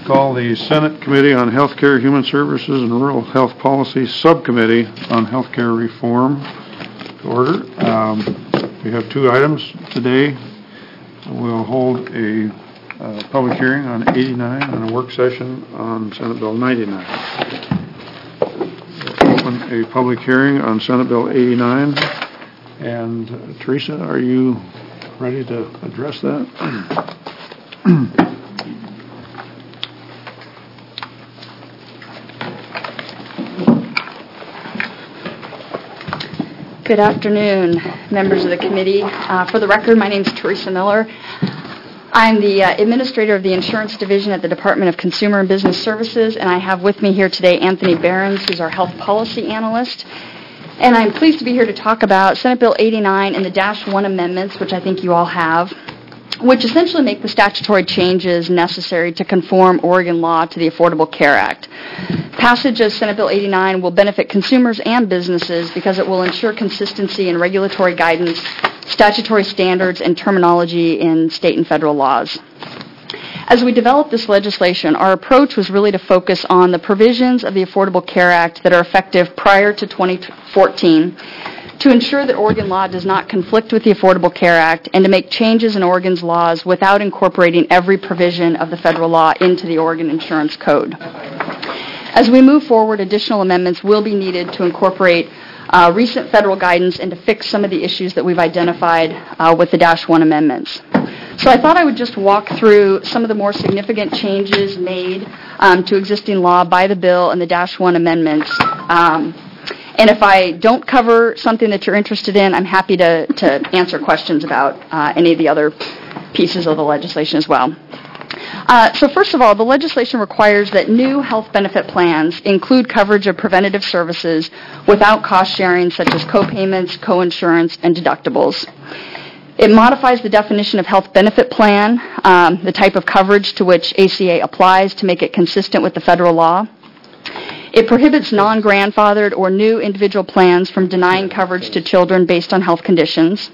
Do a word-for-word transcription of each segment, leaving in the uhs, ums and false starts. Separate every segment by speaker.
Speaker 1: Call the Senate Committee on Healthcare, Human Services, and Rural Health Policy Subcommittee on Healthcare Reform to order. Um, we have two items today. We'll hold a uh, public hearing on eighty-nine and a work session on Senate Bill ninety-nine. We'll open a public hearing on Senate Bill eighty-nine. And uh, Teresa, are you ready to address that?
Speaker 2: Good afternoon, members of the committee. Uh, for the record, my name is Teresa Miller. I'm the uh, administrator of the Insurance Division at the Department of Consumer and Business Services, and I have with me here today Anthony Behrens, who's our health policy analyst. And I'm pleased to be here to talk about Senate Bill eighty-nine and the Dash one amendments, which I think you all have, which essentially make the statutory changes necessary to conform Oregon law to the Affordable Care Act. Passage of Senate Bill eighty-nine will benefit consumers and businesses because it will ensure consistency in regulatory guidance, statutory standards, and terminology in state and federal laws. As we developed this legislation, our approach was really to focus on the provisions of the Affordable Care Act that are effective prior to twenty fourteen to ensure that Oregon law does not conflict with the Affordable Care Act and to make changes in Oregon's laws without incorporating every provision of the federal law into the Oregon Insurance Code. As we move forward, additional amendments will be needed to incorporate uh, recent federal guidance and to fix some of the issues that we've identified uh, with the Dash one amendments. So I thought I would just walk through some of the more significant changes made um, to existing law by the bill and the Dash one amendments. Um, and if I don't cover something that you're interested in, I'm happy to, to answer questions about uh, any of the other pieces of the legislation as well. Uh, so first of all, the legislation requires that new health benefit plans include coverage of preventative services without cost sharing, such as co-payments, co-insurance, and deductibles. It modifies the definition of health benefit plan, um, the type of coverage to which A C A applies, to make it consistent with the federal law. It prohibits non-grandfathered or new individual plans from denying coverage to children based on health conditions.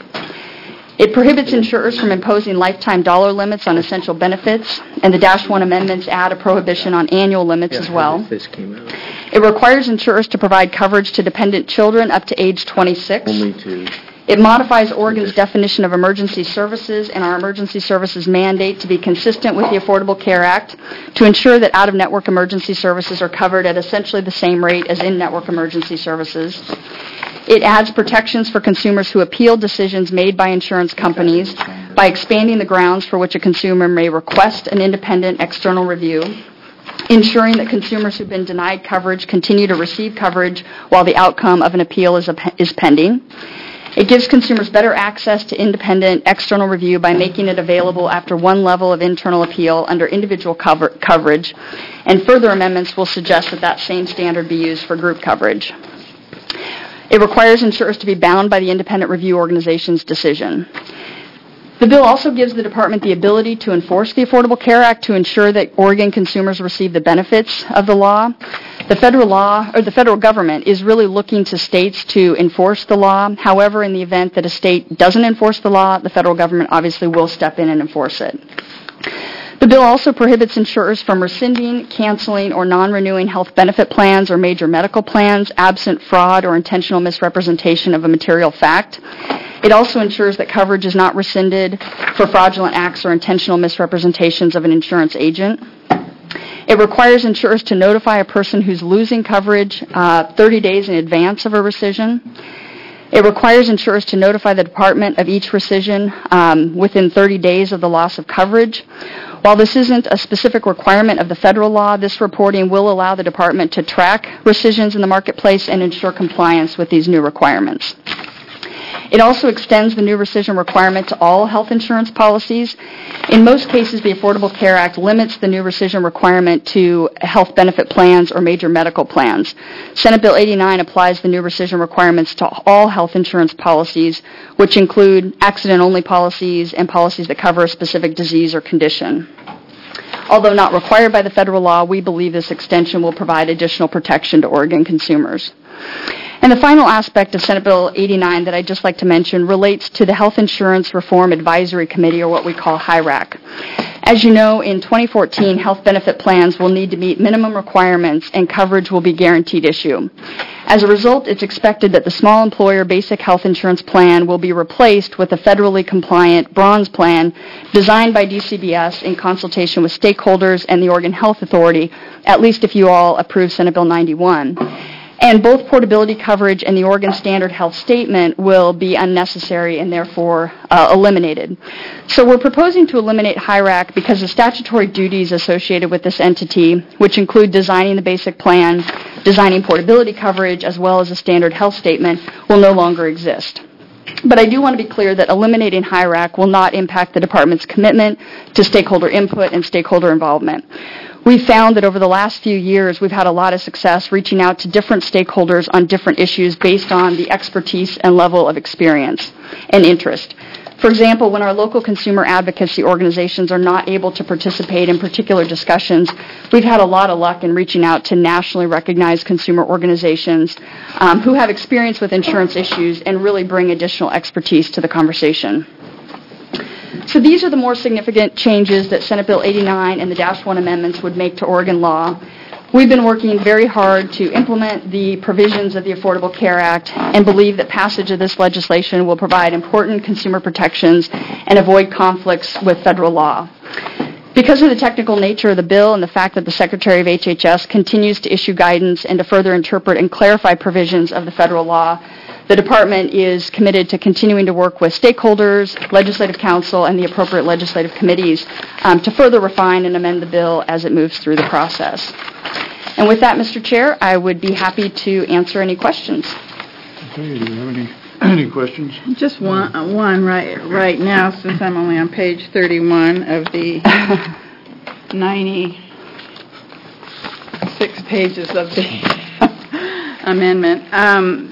Speaker 2: It prohibits insurers from imposing lifetime dollar limits on essential benefits, and the Dash one amendments add a prohibition on annual limits
Speaker 3: yeah,
Speaker 2: as well.
Speaker 3: This came out.
Speaker 2: It requires insurers to provide coverage to dependent children up to age twenty-six.
Speaker 3: Only two.
Speaker 2: It modifies Oregon's definition of emergency services and our emergency services mandate to be consistent with the Affordable Care Act to ensure that out-of-network emergency services are covered at essentially the same rate as in-network emergency services. It adds protections for consumers who appeal decisions made by insurance companies by expanding the grounds for which a consumer may request an independent external review, ensuring that consumers who've been denied coverage continue to receive coverage while the outcome of an appeal is, a, is pending. It gives consumers better access to independent external review by making it available after one level of internal appeal under individual cover, coverage, and further amendments will suggest that that same standard be used for group coverage. It requires insurers to be bound by the independent review organization's decision. The bill also gives the department the ability to enforce the Affordable Care Act to ensure that Oregon consumers receive the benefits of the law. The federal law, or the federal government, is really looking to states to enforce the law. However, in the event that a state doesn't enforce the law, the federal government obviously will step in and enforce it. The bill also prohibits insurers from rescinding, canceling, or non-renewing health benefit plans or major medical plans absent fraud or intentional misrepresentation of a material fact. It also ensures that coverage is not rescinded for fraudulent acts or intentional misrepresentations of an insurance agent. It requires insurers to notify a person who's losing coverage uh, thirty days in advance of a rescission. It requires insurers to notify the department of each rescission um, within thirty days of the loss of coverage. While this isn't a specific requirement of the federal law, this reporting will allow the department to track rescissions in the marketplace and ensure compliance with these new requirements. It also extends the new rescission requirement to all health insurance policies. In most cases, the Affordable Care Act limits the new rescission requirement to health benefit plans or major medical plans. Senate Bill eighty-nine applies the new rescission requirements to all health insurance policies, which include accident-only policies and policies that cover a specific disease or condition. Although not required by the federal law, we believe this extension will provide additional protection to Oregon consumers. And the final aspect of Senate Bill eighty-nine that I'd just like to mention relates to the Health Insurance Reform Advisory Committee, or what we call H I R A C. As you know, in twenty fourteen, health benefit plans will need to meet minimum requirements and coverage will be guaranteed issue. As a result, it's expected that the small employer basic health insurance plan will be replaced with a federally compliant bronze plan designed by D C B S in consultation with stakeholders and the Oregon Health Authority, at least if you all approve Senate Bill ninety-one. And both portability coverage and the Oregon Standard Health Statement will be unnecessary and therefore uh, eliminated. So we're proposing to eliminate H I R A C because the statutory duties associated with this entity, which include designing the basic plan, designing portability coverage, as well as a standard health statement, will no longer exist. But I do want to be clear that eliminating H I R A C will not impact the Department's commitment to stakeholder input and stakeholder involvement. We've found that over the last few years, we've had a lot of success reaching out to different stakeholders on different issues based on the expertise and level of experience and interest. For example, when our local consumer advocacy organizations are not able to participate in particular discussions, we've had a lot of luck in reaching out to nationally recognized consumer organizations um, who have experience with insurance issues and really bring additional expertise to the conversation. So these are the more significant changes that Senate Bill eighty-nine and the Dash one amendments would make to Oregon law. We've been working very hard to implement the provisions of the Affordable Care Act and believe that passage of this legislation will provide important consumer protections and avoid conflicts with federal law. Because of the technical nature of the bill and the fact that the Secretary of H H S continues to issue guidance and to further interpret and clarify provisions of the federal law, the Department is committed to continuing to work with stakeholders, Legislative Council, and the appropriate legislative committees um, to further refine and amend the bill as it moves through the process. And with that, Mister Chair, I would be happy to answer any questions.
Speaker 1: Okay, do you have any, any questions?
Speaker 3: Just one, uh, one right right now, since I'm only on page thirty-one of the ninety-six pages of the amendment. Um,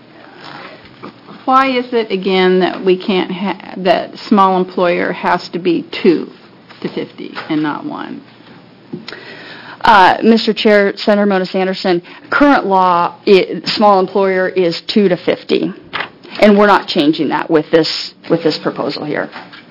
Speaker 3: why is it again that we can't ha- that small employer has to be two to fifty and not one?
Speaker 2: Uh, Mister Chair, Senator Mona Anderson, current law, it, small employer is two to fifty, and we're not changing that with this with this proposal here.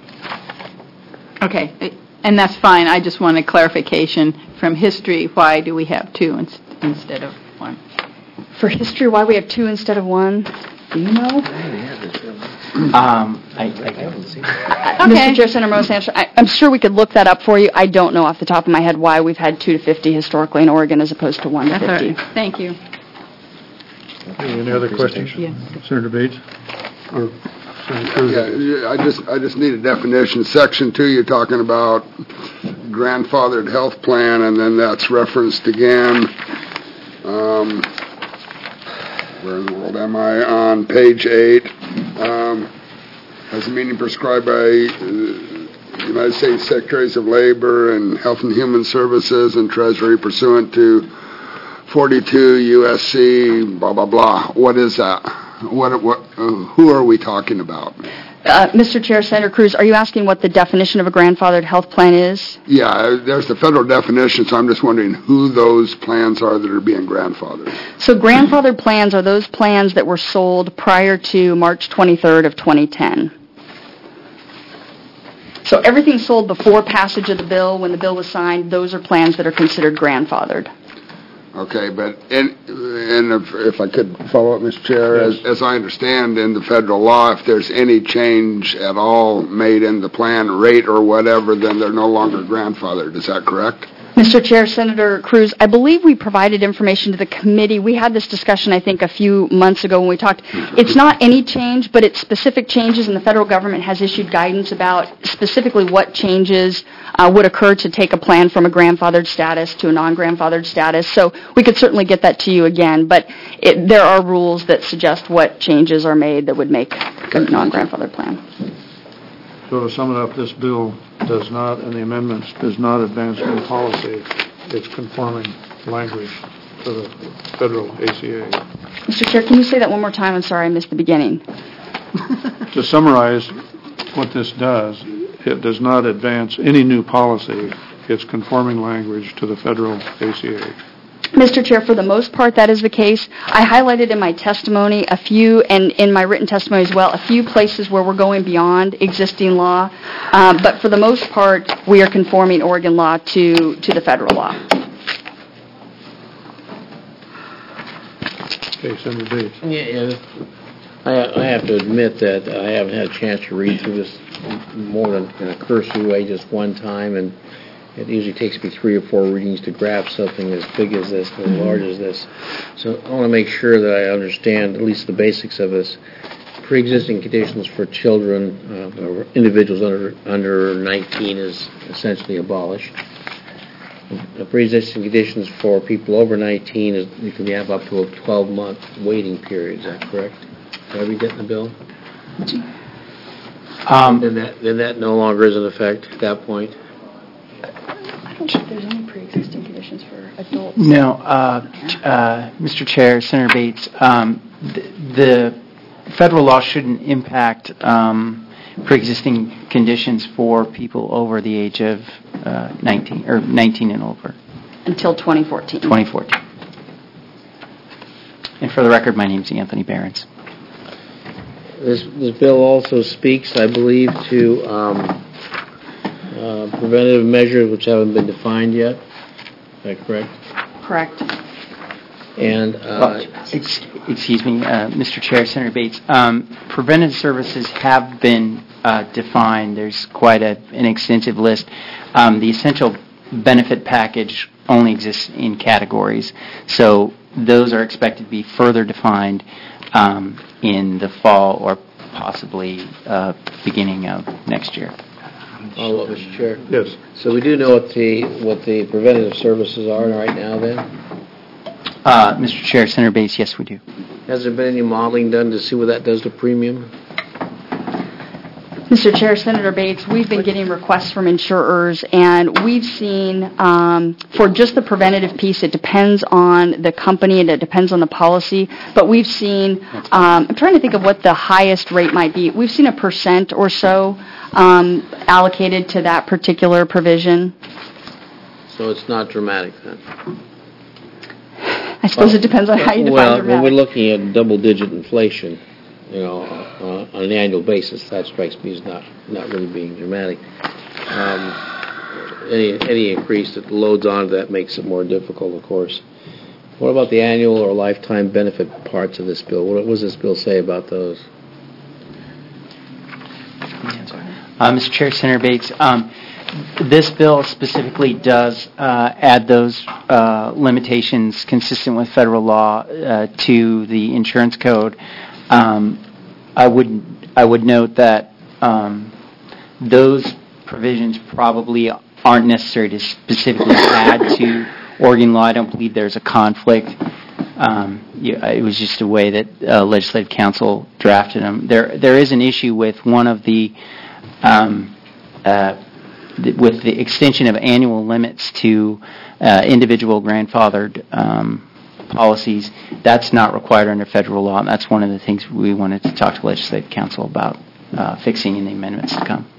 Speaker 3: Okay, and that's fine. I just wanted clarification from history. Why do we have two in, instead of one?
Speaker 2: For history, why we have two instead of one? Do you know?
Speaker 4: Um, I, I haven't seen that.
Speaker 2: Okay. Mister Chair, Senator Mona Anderson, I, I'm sure we could look that up for you. I don't know off the top of my head why we've had two to fifty historically in Oregon as opposed to one to
Speaker 3: That's
Speaker 2: fifty.
Speaker 3: all right. Thank you.
Speaker 1: Okay, any other questions?
Speaker 3: Yes.
Speaker 1: Senator Bates? Or Senator Cruz?
Speaker 5: Yeah, I just, I just need a definition. Section two, you're talking about grandfathered health plan, and then that's referenced again. Um, where in the world am I? On page eight. Um, as a meaning prescribed by uh, United States Secretaries of Labor and Health and Human Services and Treasury pursuant to forty-two U S C, blah, blah, blah. What is that? What, what, uh, who are we talking about?
Speaker 2: Uh, Mister Chair, Senator Cruz, are you asking what the definition of a grandfathered health plan is?
Speaker 5: Yeah, there's the federal definition, so I'm just wondering who those plans are that are being grandfathered.
Speaker 2: So grandfathered plans are those plans that were sold prior to March twenty-third of twenty ten. So everything sold before passage of the bill, when the bill was signed, those are plans that are considered grandfathered.
Speaker 5: Okay, but, and, and if, if I could follow up, Mister Chair,
Speaker 1: Yes.
Speaker 5: as, as I understand in the federal law, if there's any change at all made in the plan rate or whatever, then they're no longer grandfathered. Is that correct?
Speaker 2: Mister Chair, Senator Cruz, I believe we provided information to the committee. We had this discussion, I think, a few months ago when we talked. It's not any change, but it's specific changes, and the federal government has issued guidance about specifically what changes uh, would occur to take a plan from a grandfathered status to a non-grandfathered status. So we could certainly get that to you again, but it, there are rules that suggest what changes are made that would make a non-grandfathered plan.
Speaker 1: So to sum it up, this bill does not, and the amendments does not advance new policy. It's conforming language to the federal A C A.
Speaker 2: Mister Chair, can you say that one more time? I'm sorry, I missed the beginning.
Speaker 1: To summarize what this does, it does not advance any new policy. It's conforming language to the federal A C A.
Speaker 2: Mister Chair, for the most part, that is the case. I highlighted in my testimony a few, and in my written testimony as well, a few places where we're going beyond existing law. Um, but for the most part, we are conforming Oregon law to, to the federal law.
Speaker 1: Okay, Senator Bates.
Speaker 6: Yeah, yeah. I, I have to admit that I haven't had a chance to read through this more than in a cursory way just one time, and it usually takes me three or four readings to grasp something as big as this and as large as this. So I want to make sure that I understand at least the basics of this. Pre-existing conditions for children uh, or individuals under under nineteen is essentially abolished. The pre-existing conditions for people over nineteen is you can have up to a twelve-month waiting period. Is that correct? Did I read that in the bill?
Speaker 4: Um,
Speaker 6: Then that then that no longer is in effect at that point.
Speaker 2: I don't think there's any pre-existing conditions for adults.
Speaker 4: No, uh, uh, Mister Chair, Senator Bates, um, the, the federal law shouldn't impact um, pre-existing conditions for people over the age of uh, nineteen or nineteen and over.
Speaker 2: Until twenty fourteen.
Speaker 4: twenty fourteen. And for the record, my name is Anthony Behrens.
Speaker 6: This, this bill also speaks, I believe, to um, uh, preventative measures which haven't been defined yet. Is that correct?
Speaker 2: Correct.
Speaker 6: And uh,
Speaker 4: Well, ex- excuse me, uh, Mister Chair, Senator Bates. Um, preventive services have been uh, defined. There's quite a, an extensive list. Um, the essential benefit package only exists in categories, so those are expected to be further defined um, in the fall or possibly uh, beginning of next year.
Speaker 6: follow up, Mister Chair.
Speaker 1: Yes.
Speaker 6: So we do know what the what the preventative services are right now. Then,
Speaker 4: Uh, Mister Chair, Senator Bates, yes, we do.
Speaker 6: has there been any modeling done to see what that does to premium?
Speaker 2: Mister Chair, Senator Bates, we've been getting requests from insurers, and we've seen, um, for just the preventative piece, it depends on the company and it depends on the policy, but we've seen, um, I'm trying to think of what the highest rate might be. We've seen a percent or so um, allocated to that particular provision.
Speaker 6: So it's not dramatic then.
Speaker 2: I suppose it depends on how you define
Speaker 6: Well, when
Speaker 2: dramatic.
Speaker 6: we're looking at double-digit inflation, you know, uh, on an annual basis, that strikes me as not, not really being dramatic. Um, any any increase that loads onto that makes it more difficult, of course. What about the annual or lifetime benefit parts of this bill? What, what does this bill say about those?
Speaker 4: Uh, Mister Chair, Senator Bates, um, this bill specifically does uh, add those uh, limitations consistent with federal law uh, to the insurance code. Um, I would I would note that um, those provisions probably aren't necessary to specifically add to Oregon law. I don't believe there's a conflict. Um, yeah, it was just a way that uh, Legislative Council drafted them. There there is an issue with one of the um, uh, th- with the extension of annual limits to uh, individual grandfathered um, policies. That's not required under federal law, and that's one of the things we wanted to talk to Legislative Council about uh, fixing in the amendments to come.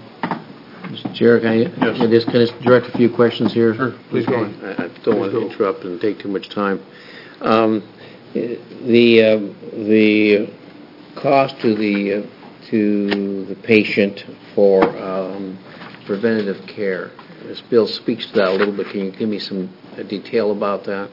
Speaker 6: Mister Chair, can I,
Speaker 1: Yes.
Speaker 6: can I just, can I just direct a few questions here?
Speaker 1: Sure, please go on.
Speaker 6: I, I don't want to interrupt and take too much time. Um, the uh, the cost to the uh, to the patient for um, preventative care. This bill speaks to that a little bit. Can you give me some uh, detail about that?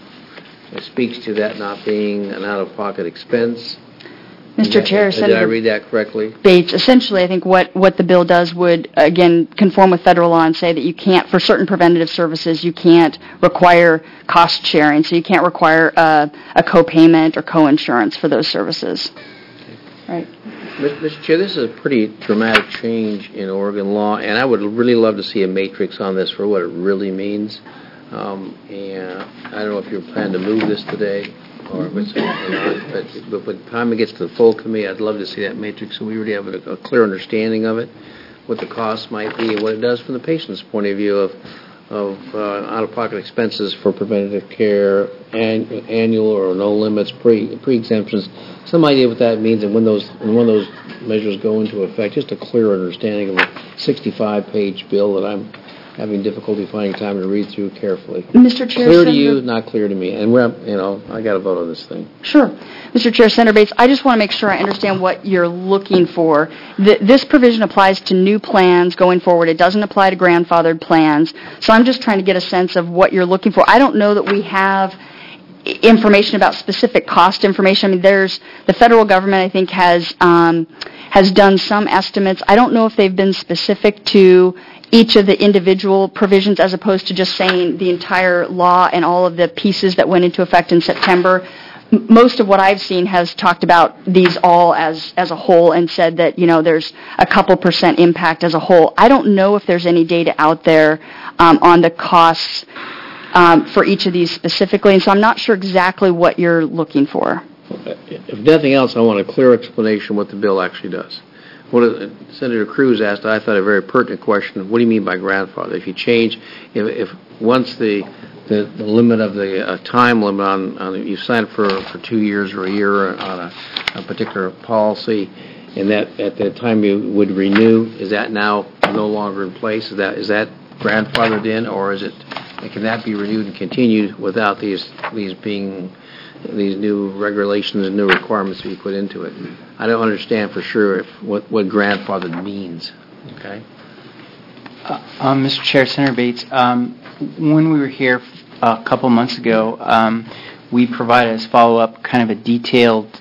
Speaker 6: It speaks to that not being an out-of-pocket expense.
Speaker 2: Mister
Speaker 6: Did I-
Speaker 2: Chair,
Speaker 6: Did I
Speaker 2: Senator
Speaker 6: read that correctly?
Speaker 2: Bates, essentially, I think what, what the bill does would, again, conform with federal law and say that you can't, for certain preventative services, you can't require cost sharing, so you can't require uh, a co-payment or co-insurance for those services. Right.
Speaker 6: Mister Chair, this is a pretty dramatic change in Oregon law, and I would really love to see a matrix on this for what it really means. Um, and I don't know if you're planning to move this today or if it's or not, but, but by the time it gets to the full committee, I'd love to see that matrix so we really have a, a clear understanding of it, what the costs might be, and what it does from the patient's point of view of of uh, out-of-pocket expenses for preventative care, an, annual or no limits, pre pre-exemptions. Some idea what that means, and when those and when those measures go into effect. Just a clear understanding of a sixty-five page bill that I'm having difficulty finding time to read through carefully.
Speaker 2: Mister Chair,
Speaker 6: Clear to
Speaker 2: Senator-
Speaker 6: you, not clear to me. And we're, you know, I got to vote on this thing.
Speaker 2: Sure. Mister Chair, Senator Bates, I just want to make sure I understand what you're looking for. Th- This provision applies to new plans going forward. It doesn't apply to grandfathered plans. So I'm just trying to get a sense of what you're looking for. I don't know that we have i- information about specific cost information. I mean, there's, the federal government, I think, has, um, has done some estimates. I don't know if they've been specific to each of the individual provisions as opposed to just saying the entire law and all of the pieces that went into effect in September. M- Most of what I've seen has talked about these all as, as a whole and said that, you know, there's a couple percent impact as a whole. I don't know if there's any data out there um, on the costs um, for each of these specifically, and so I'm not sure exactly what you're looking for.
Speaker 6: If nothing else, I want a clear explanation what the bill actually does. What uh, Senator Cruz asked, I thought a very pertinent question. What do you mean by grandfather? If you change, if, if once the, the the limit of the uh, time limit on, on you sign for for two years or a year on a, a particular policy, and that at the time you would renew, is that now no longer in place? Is that is that grandfathered in, or is it? Can that be renewed and continued without these these being these new regulations and new requirements to be put into it? I don't understand for sure if what, what grandfathered means. Okay?
Speaker 4: Uh, um, Mister Chair, Senator Bates, um, when we were here a couple months ago, um, we provided as follow-up kind of a detailed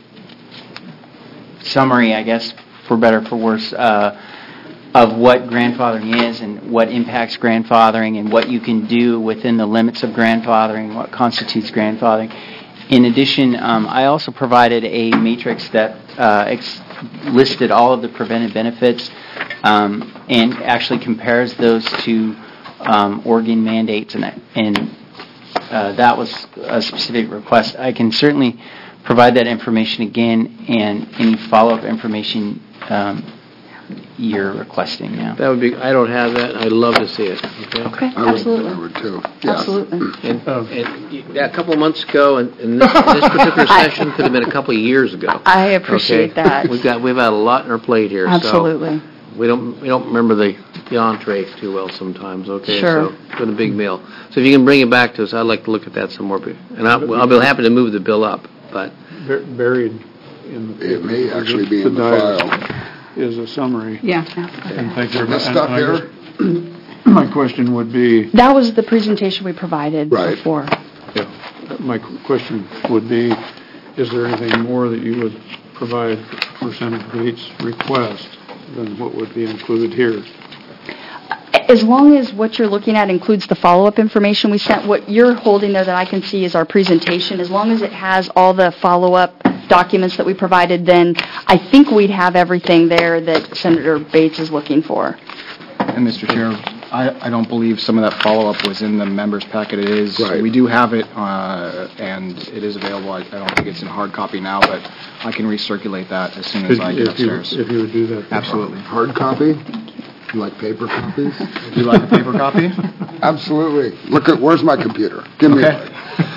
Speaker 4: summary, I guess, for better or for worse, uh, of what grandfathering is and what impacts grandfathering and what you can do within the limits of grandfathering, what constitutes grandfathering. In addition, um, I also provided a matrix that uh, ex- listed all of the preventive benefits um, and actually compares those to um, Oregon mandates, and, and uh, that was a specific request. I can certainly provide that information again and any follow-up information um, you're requesting now.
Speaker 6: That would be, I don't have that. I'd love to see it. Okay?
Speaker 2: Okay,
Speaker 5: I would-
Speaker 2: absolutely.
Speaker 5: I would too. Yeah.
Speaker 2: Absolutely.
Speaker 6: And, and you- a couple of months ago, and, and this, this particular session could have been a couple of years ago.
Speaker 2: I appreciate
Speaker 6: Okay?
Speaker 2: that.
Speaker 6: We've got we've had a lot on our plate here.
Speaker 2: Absolutely.
Speaker 6: So we don't we don't remember the, the entree too well sometimes. Okay.
Speaker 2: Sure.
Speaker 6: So it's been a big meal. So if you can bring it back to us, I'd like to look at that some more. And I'll, I'll be happy to move the bill up. But
Speaker 1: Bur- Buried in the...
Speaker 5: It may actually be in the
Speaker 1: diet
Speaker 5: file.
Speaker 1: Is a summary.
Speaker 3: Yeah.
Speaker 1: And thank you very much.
Speaker 5: This stuff
Speaker 1: And I
Speaker 5: here?
Speaker 1: guess My question would be,
Speaker 2: That was the presentation we provided
Speaker 5: Right.
Speaker 2: before.
Speaker 1: yeah, my question would be, is there anything more that you would provide for Senator Bates' request than what would be included here?
Speaker 2: As long as what you're looking at includes the follow-up information we sent, what you're holding there that I can see is our presentation. As long as it has all the follow-up documents that we provided, then I think we'd have everything there that Senator Bates is looking for.
Speaker 7: And Mister Chair, I, I don't believe some of that follow-up was in the members' packet. It is.
Speaker 5: Right.
Speaker 7: We do have it, uh, and it is available. I, I don't think it's in hard copy now, but I can recirculate that as soon as I get
Speaker 1: If you-
Speaker 7: upstairs.
Speaker 1: If you would do that.
Speaker 7: Absolutely.
Speaker 5: Hard copy? You like paper copies?
Speaker 7: Do you like a paper copy?
Speaker 5: Absolutely. Look at, where's my computer? Give me
Speaker 7: Okay.
Speaker 5: one.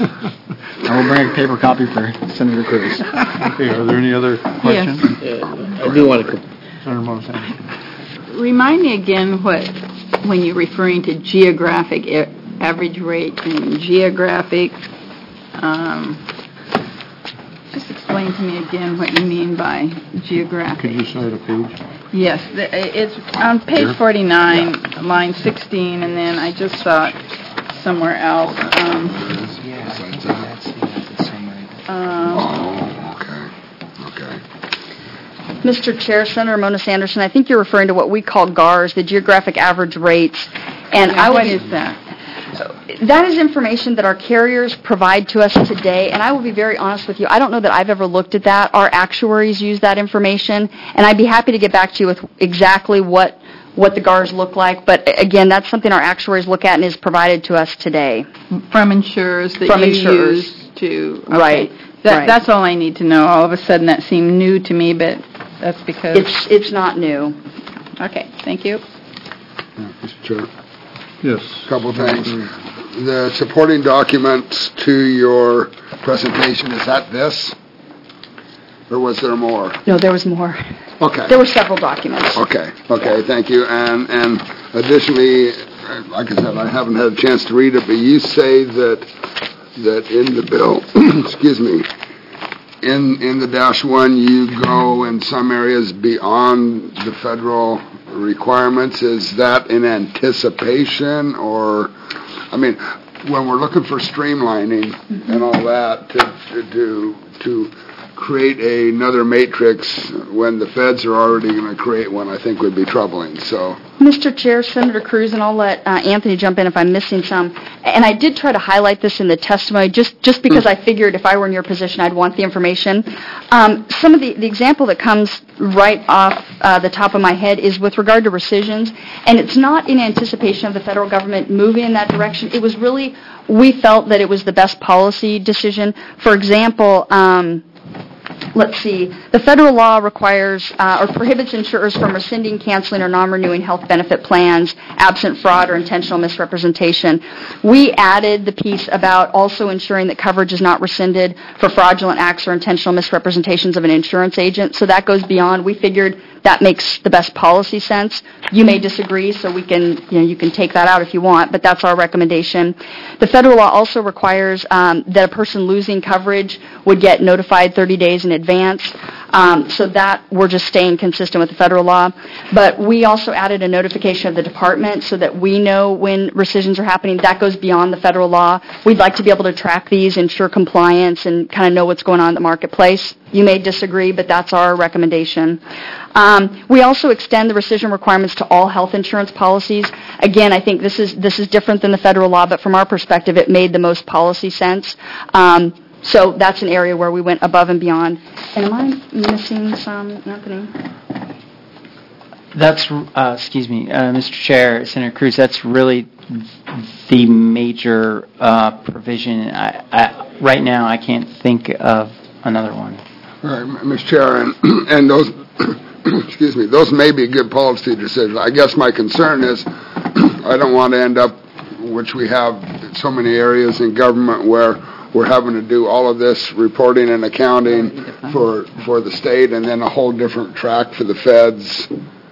Speaker 7: I will bring a paper copy for Senator Cruz.
Speaker 1: Okay, are there any other questions?
Speaker 6: uh, I do want to.
Speaker 1: Senator Monahan?
Speaker 3: Remind me again what, when you're referring to geographic a- average rate and geographic, um, just explain to me again what you mean by geographic.
Speaker 1: Could you cite a page?
Speaker 3: Yes, the- it's on page forty-nine, line sixteen, and then I just saw it somewhere else. Um,
Speaker 4: Yeah, I think that's, yeah, the summary.
Speaker 3: um,
Speaker 5: Oh, okay, okay.
Speaker 2: Mister Chair, Senator Mona Anderson, I think you're referring to what we call G A Rs, the geographic average rates. And I
Speaker 3: yeah,
Speaker 2: would
Speaker 3: what
Speaker 2: be-
Speaker 3: is that?
Speaker 2: That is information that our carriers provide to us today, and I will be very honest with you, I don't know that I've ever looked at that. Our actuaries use that information, and I'd be happy to get back to you with exactly what what the G A Rs look like, but a- again, that's something our actuaries look at and is provided to us today.
Speaker 3: From insurers that
Speaker 2: From
Speaker 3: you
Speaker 2: insurers.
Speaker 3: use to... okay.
Speaker 2: Right,
Speaker 3: That,
Speaker 2: right.
Speaker 3: That's all I need to know. All of a sudden, that seemed new to me, but that's because...
Speaker 2: It's it's not new.
Speaker 3: Okay, thank you.
Speaker 5: Yeah, Mister Chair.
Speaker 1: Yes.
Speaker 5: Couple things. The supporting documents to your presentation, is that this? Or was there more?
Speaker 2: No, there was more.
Speaker 5: Okay.
Speaker 2: There were several documents.
Speaker 5: Okay, okay, thank you. And, and additionally, like I said, I haven't had a chance to read it, but you say that, that in the bill, excuse me, in, in the dash one, you go in some areas beyond the federal requirements. Is that in anticipation, or, I mean, when we're looking for streamlining mm-hmm. and all that, to, to, to create another matrix when the feds are already going to create one, I think would be troubling, so.
Speaker 2: Mister Chair, Senator Cruz, and I'll let uh, Anthony jump in if I'm missing some. And I did try to highlight this in the testimony just, just because I figured if I were in your position, I'd want the information. Um, some of the, the example that comes right off uh, the top of my head is with regard to rescissions, and it's not in anticipation of the federal government moving in that direction. It was really, we felt that it was the best policy decision. For example, um, let's see, the federal law requires uh, or prohibits insurers from rescinding, canceling, or non-renewing health benefit plans absent fraud or intentional misrepresentation. We added the piece about also ensuring that coverage is not rescinded for fraudulent acts or intentional misrepresentations of an insurance agent. So that goes beyond. We figured that makes the best policy sense. You may disagree, so we can, you know, you can take that out if you want, but that's our recommendation. The federal law also requires um, that a person losing coverage would get notified thirty days in advance. Um, so that we're just staying consistent with the federal law. But we also added a notification of the department so that we know when rescissions are happening. That goes beyond the federal law. We'd like to be able to track these, ensure compliance, and kind of know what's going on in the marketplace. You may disagree, but that's our recommendation. Um, we also extend the rescission requirements to all health insurance policies. Again, I think this is this is different than the federal law, but from our perspective, it made the most policy sense. Um, so that's an area where we went above and beyond. And am I missing some, Anthony?
Speaker 4: That's, uh, excuse me, uh, Mister Chair, Senator Cruz, that's really the major uh, provision. I, I, right now, I can't think of another one.
Speaker 5: All right, Mister Chair, and, and those, excuse me, those may be good policy decisions. I guess my concern is I don't want to end up, which we have in so many areas in government where we're having to do all of this reporting and accounting for for the state and then a whole different track for the feds.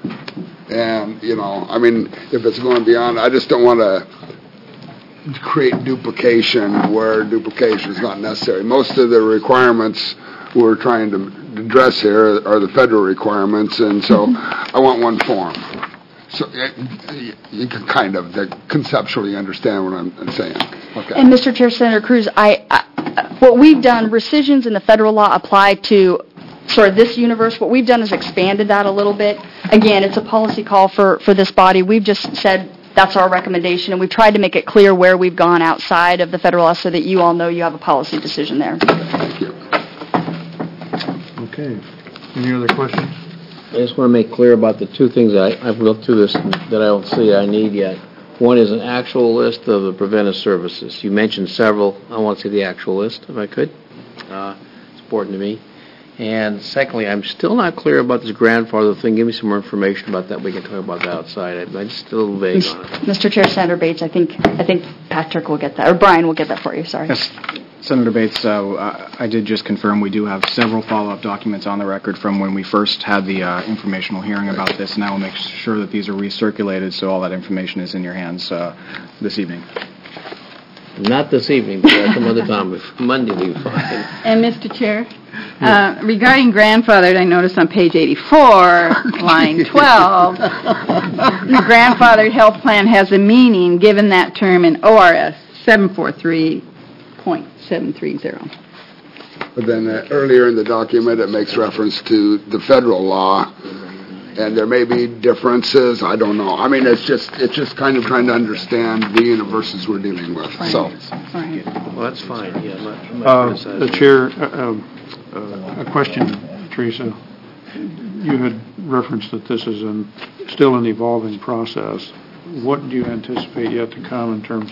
Speaker 5: And, you know, I mean, if it's going beyond, I just don't want to create duplication where duplication is not necessary. Most of the requirements we're trying to address here are the federal requirements, and so I want one form. So it, you can kind of conceptually understand what I'm saying. Okay.
Speaker 2: And Mister Chair, Senator Cruz, I, I, what we've done, rescissions in the federal law apply to sort of this universe. What we've done is expanded that a little bit. Again, it's a policy call for, for this body. We've just said that's our recommendation, and we've tried to make it clear where we've gone outside of the federal law so that you all know you have a policy decision there.
Speaker 5: Thank you.
Speaker 1: Okay. Any other questions?
Speaker 6: I just want to make clear about the two things that I, I've looked through this that I don't see I need yet. One is an actual list of the preventive services. You mentioned several. I want to see the actual list, if I could. Uh, it's important to me. And secondly, I'm still not clear about this grandfather thing. Give me some more information about that. We can talk about that outside. I, I'm just a little vague on it.
Speaker 2: Mister Chair, Senator Bates, I think I think Patrick will get that, or Brian will get that for you. Sorry.
Speaker 7: Yes, Senator Bates, uh, I did just confirm we do have several follow-up documents on the record from when we first had the uh, informational hearing about this, and I will make sure that these are recirculated so all that information is in your hands uh, this evening.
Speaker 6: Not this evening, but some other time. Monday will be fine.
Speaker 3: And Mister Chair, uh, regarding grandfathered, I noticed on page eighty-four, line twelve, the grandfathered health plan has a meaning given that term in O R S seven forty-three point seven three zero.
Speaker 5: But then uh, earlier in the document, it makes reference to the federal law, and there may be differences. I don't know. I mean, it's just it's just kind of trying to understand the universes we're dealing with.
Speaker 3: Right.
Speaker 5: So,
Speaker 3: Right.
Speaker 6: Well, that's fine. Yeah, I'm not, I'm not
Speaker 1: Uh,
Speaker 6: criticizing.
Speaker 1: the chair, uh, um, uh, a question, Teresa. You had referenced that this is an, still an evolving process. What do you anticipate yet to come in terms of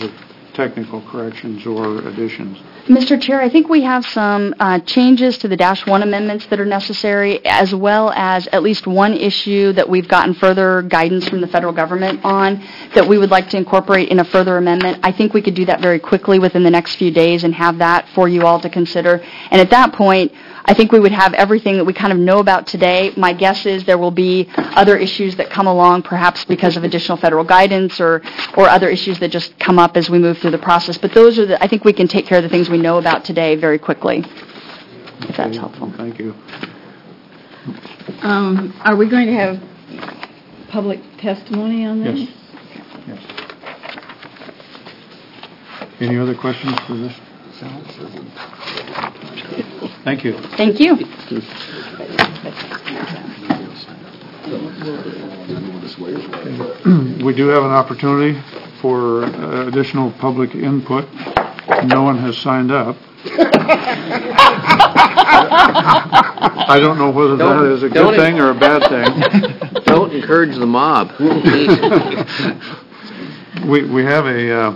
Speaker 1: technical corrections or additions.
Speaker 2: Mister Chair, I think we have some uh, changes to the Dash one amendments that are necessary, as well as at least one issue that we've gotten further guidance from the federal government on that we would like to incorporate in a further amendment. I think we could do that very quickly within the next few days and have that for you all to consider. And at that point, I think we would have everything that we kind of know about today. My guess is there will be other issues that come along, perhaps because of additional federal guidance or, or other issues that just come up as we move through the process. But those are the, I think we can take care of the things we know about today very quickly, if that's helpful.
Speaker 1: Thank you.
Speaker 3: Um, are we going to have public testimony on this?
Speaker 1: Yes. Yes. Any other questions for this? Thank you.
Speaker 2: Thank you.
Speaker 1: We do have an opportunity for uh, additional public input. No one has signed up. I don't know whether that
Speaker 6: Don't-
Speaker 1: is a
Speaker 6: don't
Speaker 1: good thing or a bad thing.
Speaker 6: Don't encourage the mob.
Speaker 1: We we have a, uh,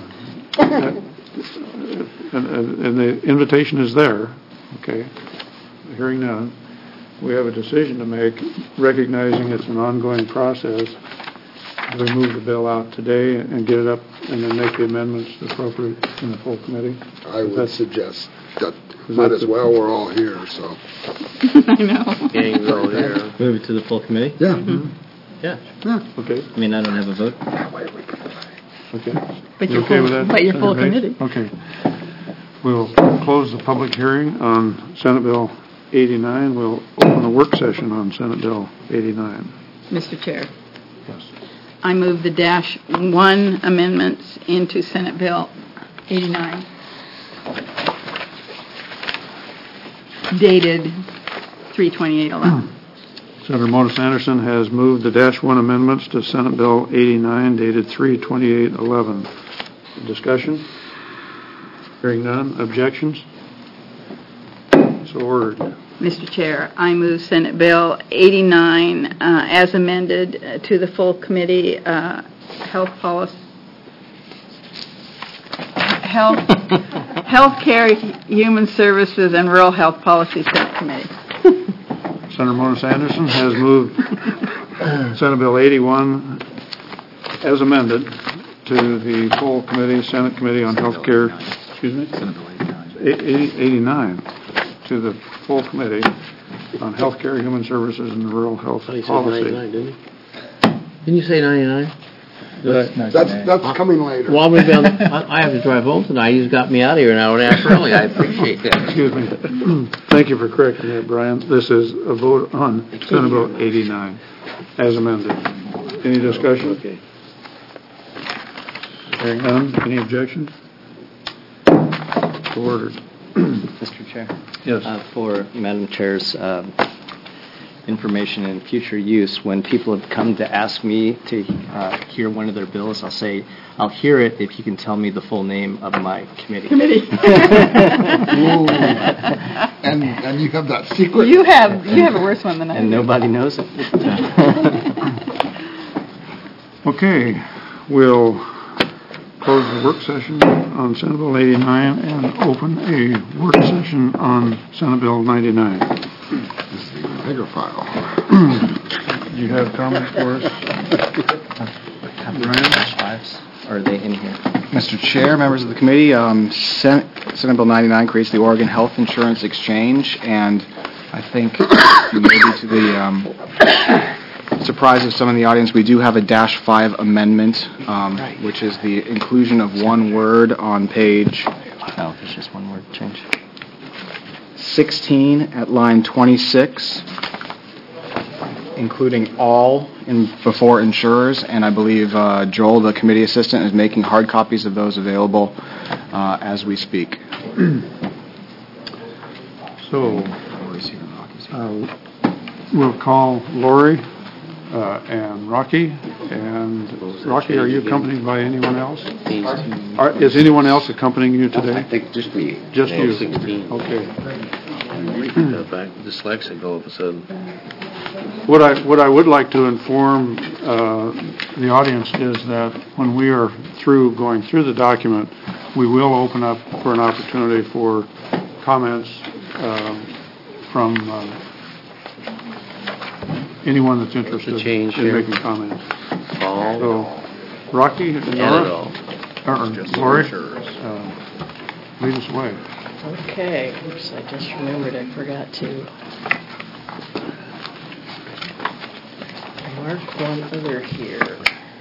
Speaker 1: and and the invitation is there, okay? Hearing none, we have a decision to make, recognizing it's an ongoing process. We move the bill out today and get it up and then make the amendments appropriate in the full committee.
Speaker 5: I would
Speaker 1: That's-
Speaker 5: suggest that,
Speaker 1: Is
Speaker 5: might
Speaker 1: that
Speaker 5: as
Speaker 1: the-
Speaker 5: well, we're all here, so.
Speaker 3: I know.
Speaker 6: Gangs all here.
Speaker 8: Move it to the full committee?
Speaker 5: Yeah.
Speaker 8: Yeah.
Speaker 1: Okay,
Speaker 8: I mean, I don't have a vote.
Speaker 1: okay.
Speaker 3: But
Speaker 1: You
Speaker 3: you're
Speaker 1: okay
Speaker 3: full-
Speaker 1: with that,
Speaker 3: but you're
Speaker 1: Senator
Speaker 3: full
Speaker 1: Bates?
Speaker 3: committee.
Speaker 1: Okay. We'll close the public hearing on Senate Bill eighty-nine. We'll open a work session on Senate Bill eighty-nine.
Speaker 3: Mister Chair,
Speaker 1: Yes.
Speaker 3: I move the dash one amendments into Senate Bill eighty-nine, dated three twenty-eight eleven.
Speaker 1: Senator Modis Anderson has moved the dash one amendments to Senate Bill eighty-nine dated three twenty-eight eleven. Discussion? Hearing none. Objections? So ordered.
Speaker 3: Mister Chair, I move Senate Bill eighty-nine uh, as amended uh, to the full committee, uh, health policy, health, healthcare, human services, and rural health policy subcommittee.
Speaker 1: Senator Modis Anderson has moved Senate Bill eighty-one as amended to the full committee, Senate Committee on Health Care, excuse me? Senate Bill eighty-nine. eighty-nine to the full committee on Health Care, Human Services, and Rural Health
Speaker 6: He said
Speaker 1: Policy.
Speaker 6: ninety-nine, didn't he? Didn't you say ninety-nine?
Speaker 5: That's, that's coming later.
Speaker 6: Well, I'm gonna be on, I I have to drive home tonight. He's got me out of here an hour and a half early. I appreciate that.
Speaker 1: Excuse me. Thank you for correcting that, Brian. This is a vote on Senate Bill eighty-nine as amended. Any discussion?
Speaker 6: Okay.
Speaker 1: Hearing none. Any objection? So ordered.
Speaker 8: Mister Chair?
Speaker 1: Yes.
Speaker 8: Uh, For Madam Chair's um, information and future use, when people have come to ask me to uh, hear one of their bills, I'll say, I'll hear it if you can tell me the full name of my committee.
Speaker 3: Committee.
Speaker 5: Ooh. And, and you have that secret.
Speaker 3: You have, you have a worse one than I do.
Speaker 8: And nobody knows it.
Speaker 1: Okay, we'll close the work session on Senate Bill eighty-nine and open a work session on Senate Bill ninety-nine.
Speaker 5: This is the bigger file.
Speaker 1: Do you have comments for us? Brian?
Speaker 8: Are they in here?
Speaker 7: Mister Chair, members of the committee, um, Sen- Senate Bill ninety-nine creates the Oregon Health Insurance Exchange, and I think maybe to the um, surprise of some in the audience, we do have a dash five amendment, um, which is the inclusion of one word on page
Speaker 8: No, there's just one word change.
Speaker 7: sixteen at line twenty-six, including all in before insurers, and I believe uh, Joel, the committee assistant, is making hard copies of those available uh, as we speak.
Speaker 1: So, uh, we'll call Lori uh, and Rocky. And Rocky, are you accompanied by anyone else?
Speaker 6: These two.
Speaker 1: Are, is anyone else accompanying you today?
Speaker 9: I think just me.
Speaker 1: Just
Speaker 6: No,
Speaker 1: you?
Speaker 6: sixteen.
Speaker 1: Okay.
Speaker 6: Uh, back dyslexic all of a sudden.
Speaker 1: What I, what I would like to inform uh, the audience is that when we are through, going through the document, we will open up for an opportunity for comments um, from uh, anyone that's interested
Speaker 6: change
Speaker 1: in
Speaker 6: here.
Speaker 1: making comments.
Speaker 6: All.
Speaker 1: So, Rocky, Nora, or Lori, uh, lead us away.
Speaker 9: Okay, oops, I just remembered I forgot to mark one other here.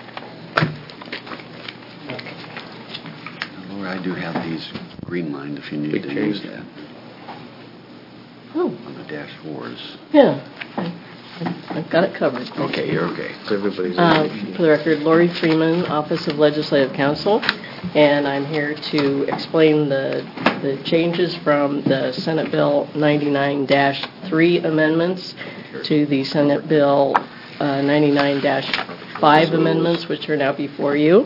Speaker 10: Laura, I do have these green lined if you need
Speaker 6: Big
Speaker 10: to
Speaker 6: change.
Speaker 10: use that
Speaker 9: Oh,
Speaker 10: on the dash fours.
Speaker 9: yeah, I- I've got it covered.
Speaker 10: Okay, you're okay.
Speaker 6: So everybody's.
Speaker 9: Um, For the record, Lori Freeman, Office of Legislative Counsel, and I'm here to explain the the changes from the Senate Bill ninety-nine dash three amendments to the Senate Bill uh, ninety-nine dash five amendments, which are now before you.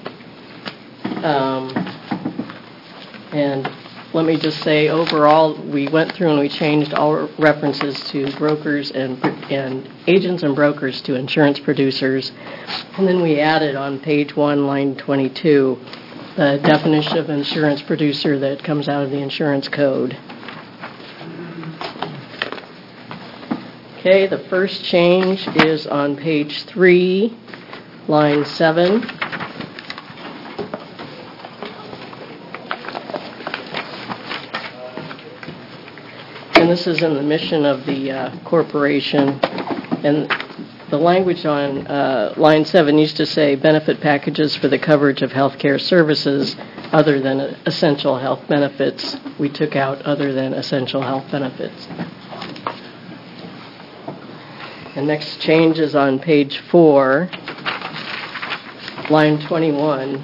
Speaker 9: Um, And let me just say, overall, we went through and we changed all references to brokers and and agents and brokers to insurance producers. And then we added on page one, line twenty-two, the definition of insurance producer that comes out of the insurance code. Okay, the first change is on page three, line seven. And this is in the mission of the uh, corporation. And the language on uh, line seven used to say benefit packages for the coverage of health care services other than essential health benefits. We took out other than essential health benefits. The next change is on page four, line twenty-one.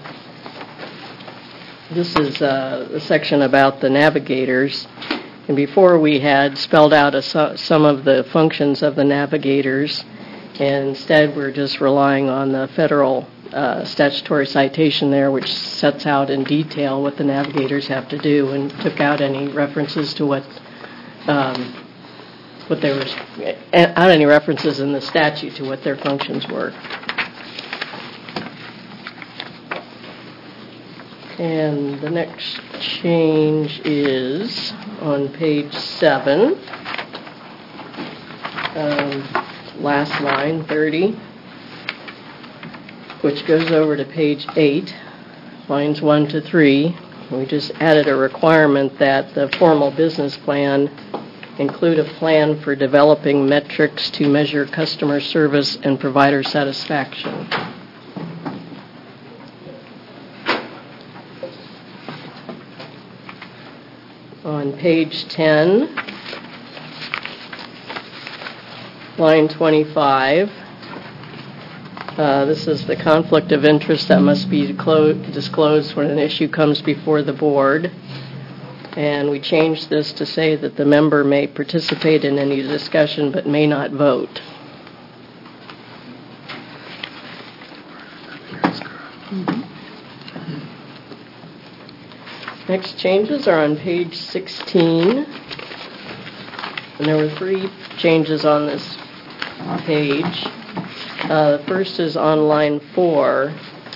Speaker 9: This is uh, the section about the navigators. And before we had spelled out a, some of the functions of the navigators, and instead we're just relying on the federal uh, statutory citation there, which sets out in detail what the navigators have to do, and took out any references to what um, what they were, out any references in the statute to what their functions were. And the next change is on page seven, um, last line, thirty, which goes over to page eight, lines one to three. We just added a requirement that the formal business plan include a plan for developing metrics to measure customer service and provider satisfaction. On page ten, line twenty-five, uh, this is the conflict of interest that must be declo- disclosed when an issue comes before the board. And we changed this to say that the member may participate in any discussion but may not vote. Next changes are on page sixteen. And there were three changes on this page. Uh, the first is on line four.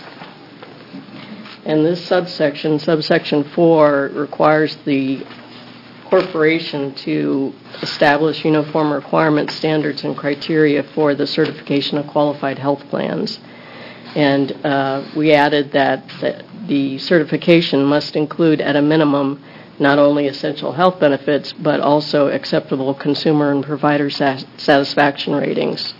Speaker 9: And this subsection, subsection four, requires the corporation to establish uniform requirements, standards, and criteria for the certification of qualified health plans. And uh, we added that the, the certification must include, at a minimum, not only essential health benefits, but also acceptable consumer and provider sat- satisfaction ratings.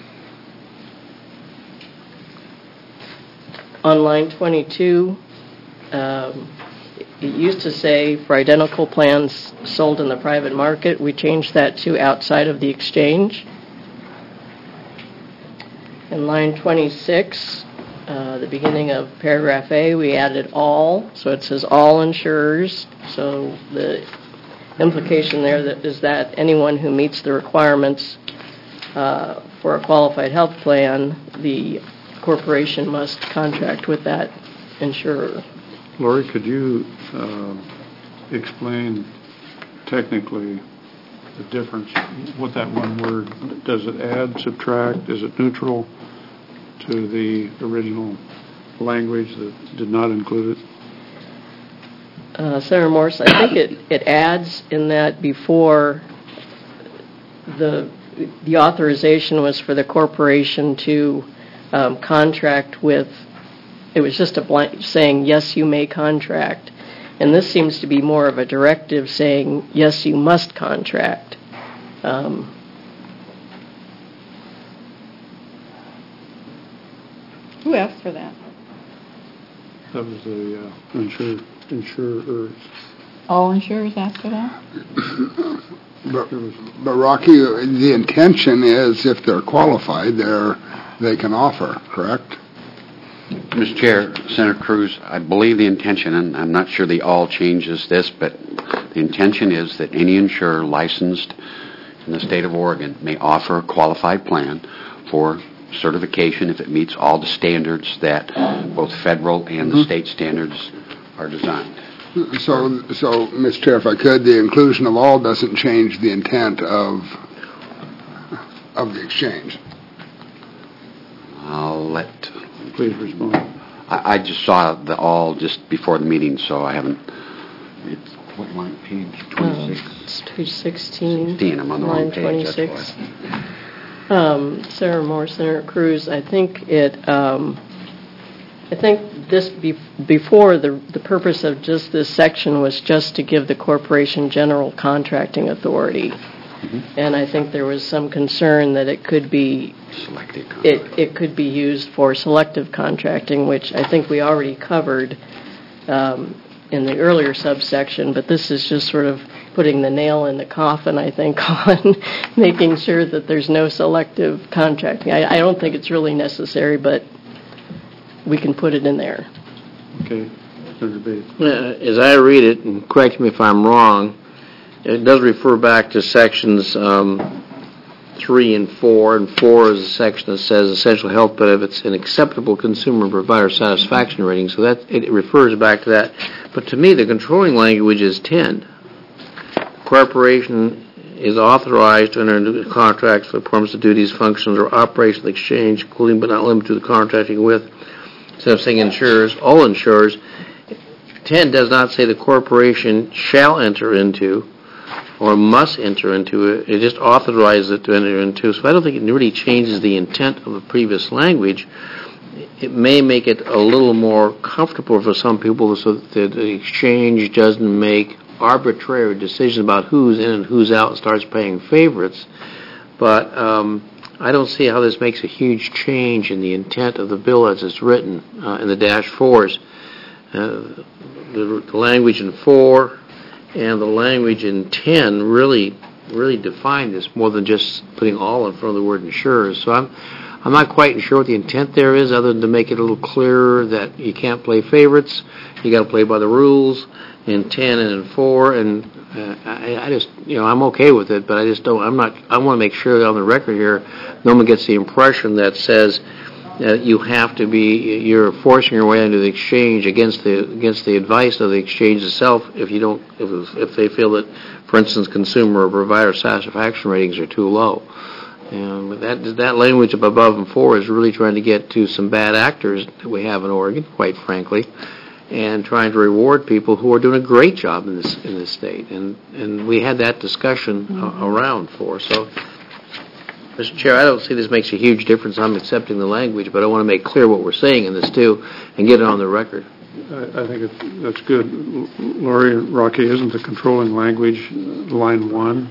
Speaker 9: On line twenty-two, um, it used to say for identical plans sold in the private market. We changed that to outside of the exchange. In line twenty-six, uh, the beginning of paragraph A, we added all, so it says all insurers. So the implication there that is that anyone who meets the requirements uh, for a qualified health plan, the corporation must contract with that insurer.
Speaker 1: Lori, could you uh, explain technically the difference, what that one word, does it add, subtract, is it neutral to the original language that did not include it?
Speaker 9: uh, Senator Morse, I think it, it adds in that before the the authorization was for the corporation to um, contract with, it was just a blank saying, yes, you may contract. And this seems to be more of a directive saying, yes, you must contract. Um,
Speaker 3: Who asked for that?
Speaker 1: That was the uh, insure, insurers.
Speaker 3: All insurers asked for that?
Speaker 5: But, but Rocky, the intention is if they're qualified, they're, they can offer, correct?
Speaker 10: Mister Chair, Senator Cruz, I believe the intention, and I'm not sure the all changes this, but the intention is that any insurer licensed in the state of Oregon may offer a qualified plan for certification if it meets all the standards that both federal and the
Speaker 5: Mm-hmm.
Speaker 10: state standards are designed.
Speaker 5: So, so, Mister Chair, if I could, the inclusion of all doesn't change the intent of, of the exchange.
Speaker 10: I'll let...
Speaker 1: Please respond.
Speaker 10: I, I just saw the all just before the meeting, so I haven't... It's, what line, page twenty-six?
Speaker 9: Um, it's page sixteen.
Speaker 10: sixteen, I'm on the wrong
Speaker 9: line
Speaker 10: page, that's
Speaker 9: twenty-six.
Speaker 10: why.
Speaker 9: Um, Senator Moore, Senator Cruz, I think it, um, I think this, be, before, the, the purpose of just this section was just to give the corporation general contracting authority. Mm-hmm. And I think there was some concern that it could be,
Speaker 10: Selective
Speaker 9: it, it could be used for selective contracting, which I think we already covered um, in the earlier subsection, but this is just sort of putting the nail in the coffin, I think, on making sure that there's no selective contracting. I, I don't think it's really necessary, but we can put it in there.
Speaker 1: Okay. Senator Bates.
Speaker 6: Uh, As I read it, and correct me if I'm wrong, it does refer back to sections um, three and four, and four is a section that says essential health benefits and acceptable consumer and provider satisfaction rating. So that it refers back to that. But to me, the controlling language is ten. The corporation is authorized to enter into contracts for the performance of duties, functions, or operations of the exchange, including but not limited to the contracting with. Instead of saying insurers, all insurers, ten does not say the corporation shall enter into or must enter into it. It just authorizes it to enter into. So I don't think it really changes the intent of the previous language. It may make it a little more comfortable for some people so that the exchange doesn't make arbitrary decisions about who's in and who's out and starts paying favorites. But um, I don't see how this makes a huge change in the intent of the bill as it's written uh, in the dash fours. Uh, the, the language in four and the language in ten really really define this more than just putting all in front of the word insurers. So I'm I'm not quite sure what the intent there is, other than to make it a little clearer that you can't play favorites, you got to play by the rules in ten and in four. And uh, I, I just you know I'm okay with it, but I just don't. I'm not. I want to make sure that on the record here, no one gets the impression that says Uh, you have to be, you're forcing your way into the exchange against the against the advice of the exchange itself if you don't, if, if they feel that, for instance, consumer or provider satisfaction ratings are too low. And that that language of above and four is really trying to get to some bad actors that we have in Oregon, quite frankly, and trying to reward people who are doing a great job in this in this state. And and we had that discussion mm-hmm. uh, around for so. Mister Chair, I don't see this makes a huge difference. I'm accepting the language, but I want to make clear what we're saying in this, too, and get it on the record.
Speaker 1: I, I think it's, that's good. Lori, Rocky, isn't the controlling language line one?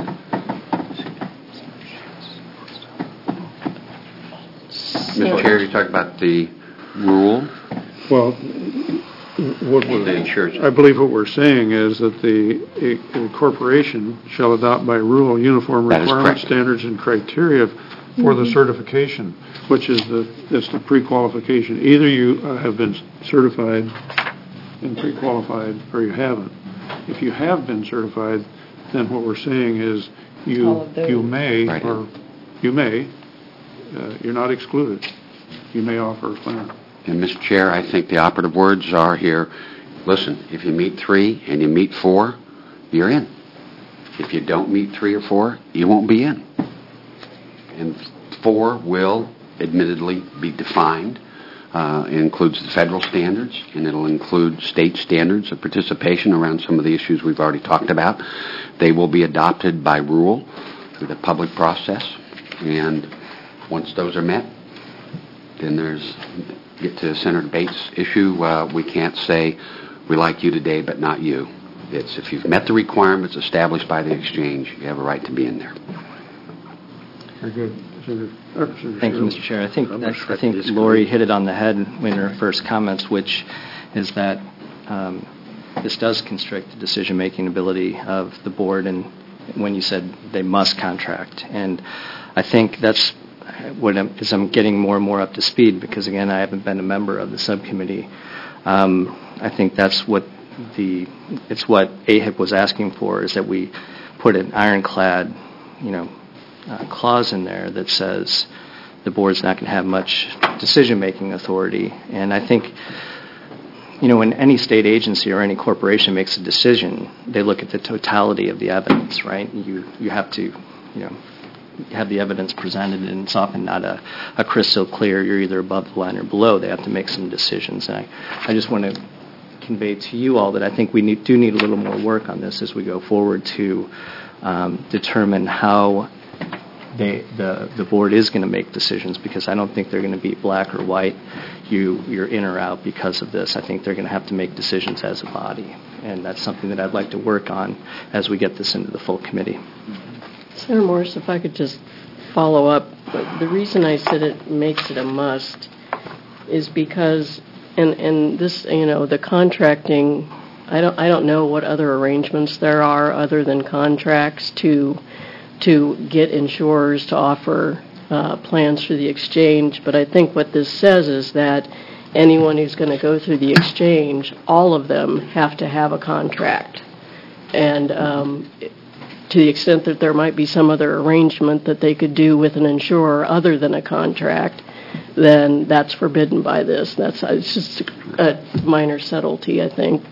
Speaker 10: Mister Chair, you talked about the rule.
Speaker 1: Well, what
Speaker 10: Well, the insurance.
Speaker 1: I believe what we're saying is that the a, a corporation shall adopt by rule uniform
Speaker 10: That is
Speaker 1: requirements,
Speaker 10: correct.
Speaker 1: standards, and criteria for the certification, which is the it's the pre-qualification. Either you uh, have been certified and pre-qualified, or you haven't. If you have been certified, then what we're saying is
Speaker 3: All
Speaker 1: you
Speaker 3: of those.
Speaker 1: you may
Speaker 10: Right.
Speaker 1: or you may uh, you're not excluded. You may offer a plan.
Speaker 10: And, Mister Chair, I think the operative words are here, listen, if you meet three and you meet four, you're in. If you don't meet three or four, you won't be in. And four will admittedly be defined Uh, it includes the federal standards, and it'll include state standards of participation around some of the issues we've already talked about. They will be adopted by rule through the public process, and once those are met, then there's, get to Senator Bates' issue, uh, we can't say, we like you today, but not you. It's if you've met the requirements established by the exchange, you have a right to be in there.
Speaker 1: Very good.
Speaker 8: Thank you, Mister Chair. I think I think Lori hit it on the head in her first comments, which is that um, this does constrict the decision-making ability of the board, and when you said they must contract. And I think that's what I'm, as I'm getting more and more up to speed, because, again, I haven't been a member of the subcommittee. Um, I think that's what the, it's what A H I P was asking for, is that we put an ironclad, you know, Uh, clause in there that says the board's not going to have much decision-making authority. And I think, you know, when any state agency or any corporation makes a decision, they look at the totality of the evidence, right? You you have to, you know, have the evidence presented, and it's often not a, a crystal clear, you're either above the line or below. They have to make some decisions. And I, I just want to convey to you all that I think we need, do need a little more work on this as we go forward to um, determine how They, the the board is going to make decisions, because I don't think they're going to be black or white. You you're in or out because of this. I think they're going to have to make decisions as a body, and that's something that I'd like to work on as we get this into the full committee.
Speaker 9: Senator Morris, if I could just follow up, the reason I said it makes it a must is because, and and this, you know, the contracting. I don't I don't know what other arrangements there are other than contracts to. to get insurers to offer uh, plans through the exchange. But I think what this says is that anyone who's going to go through the exchange, all of them have to have a contract. And um, to the extent that there might be some other arrangement that they could do with an insurer other than a contract, then that's forbidden by this. That's it's just a minor subtlety, I think.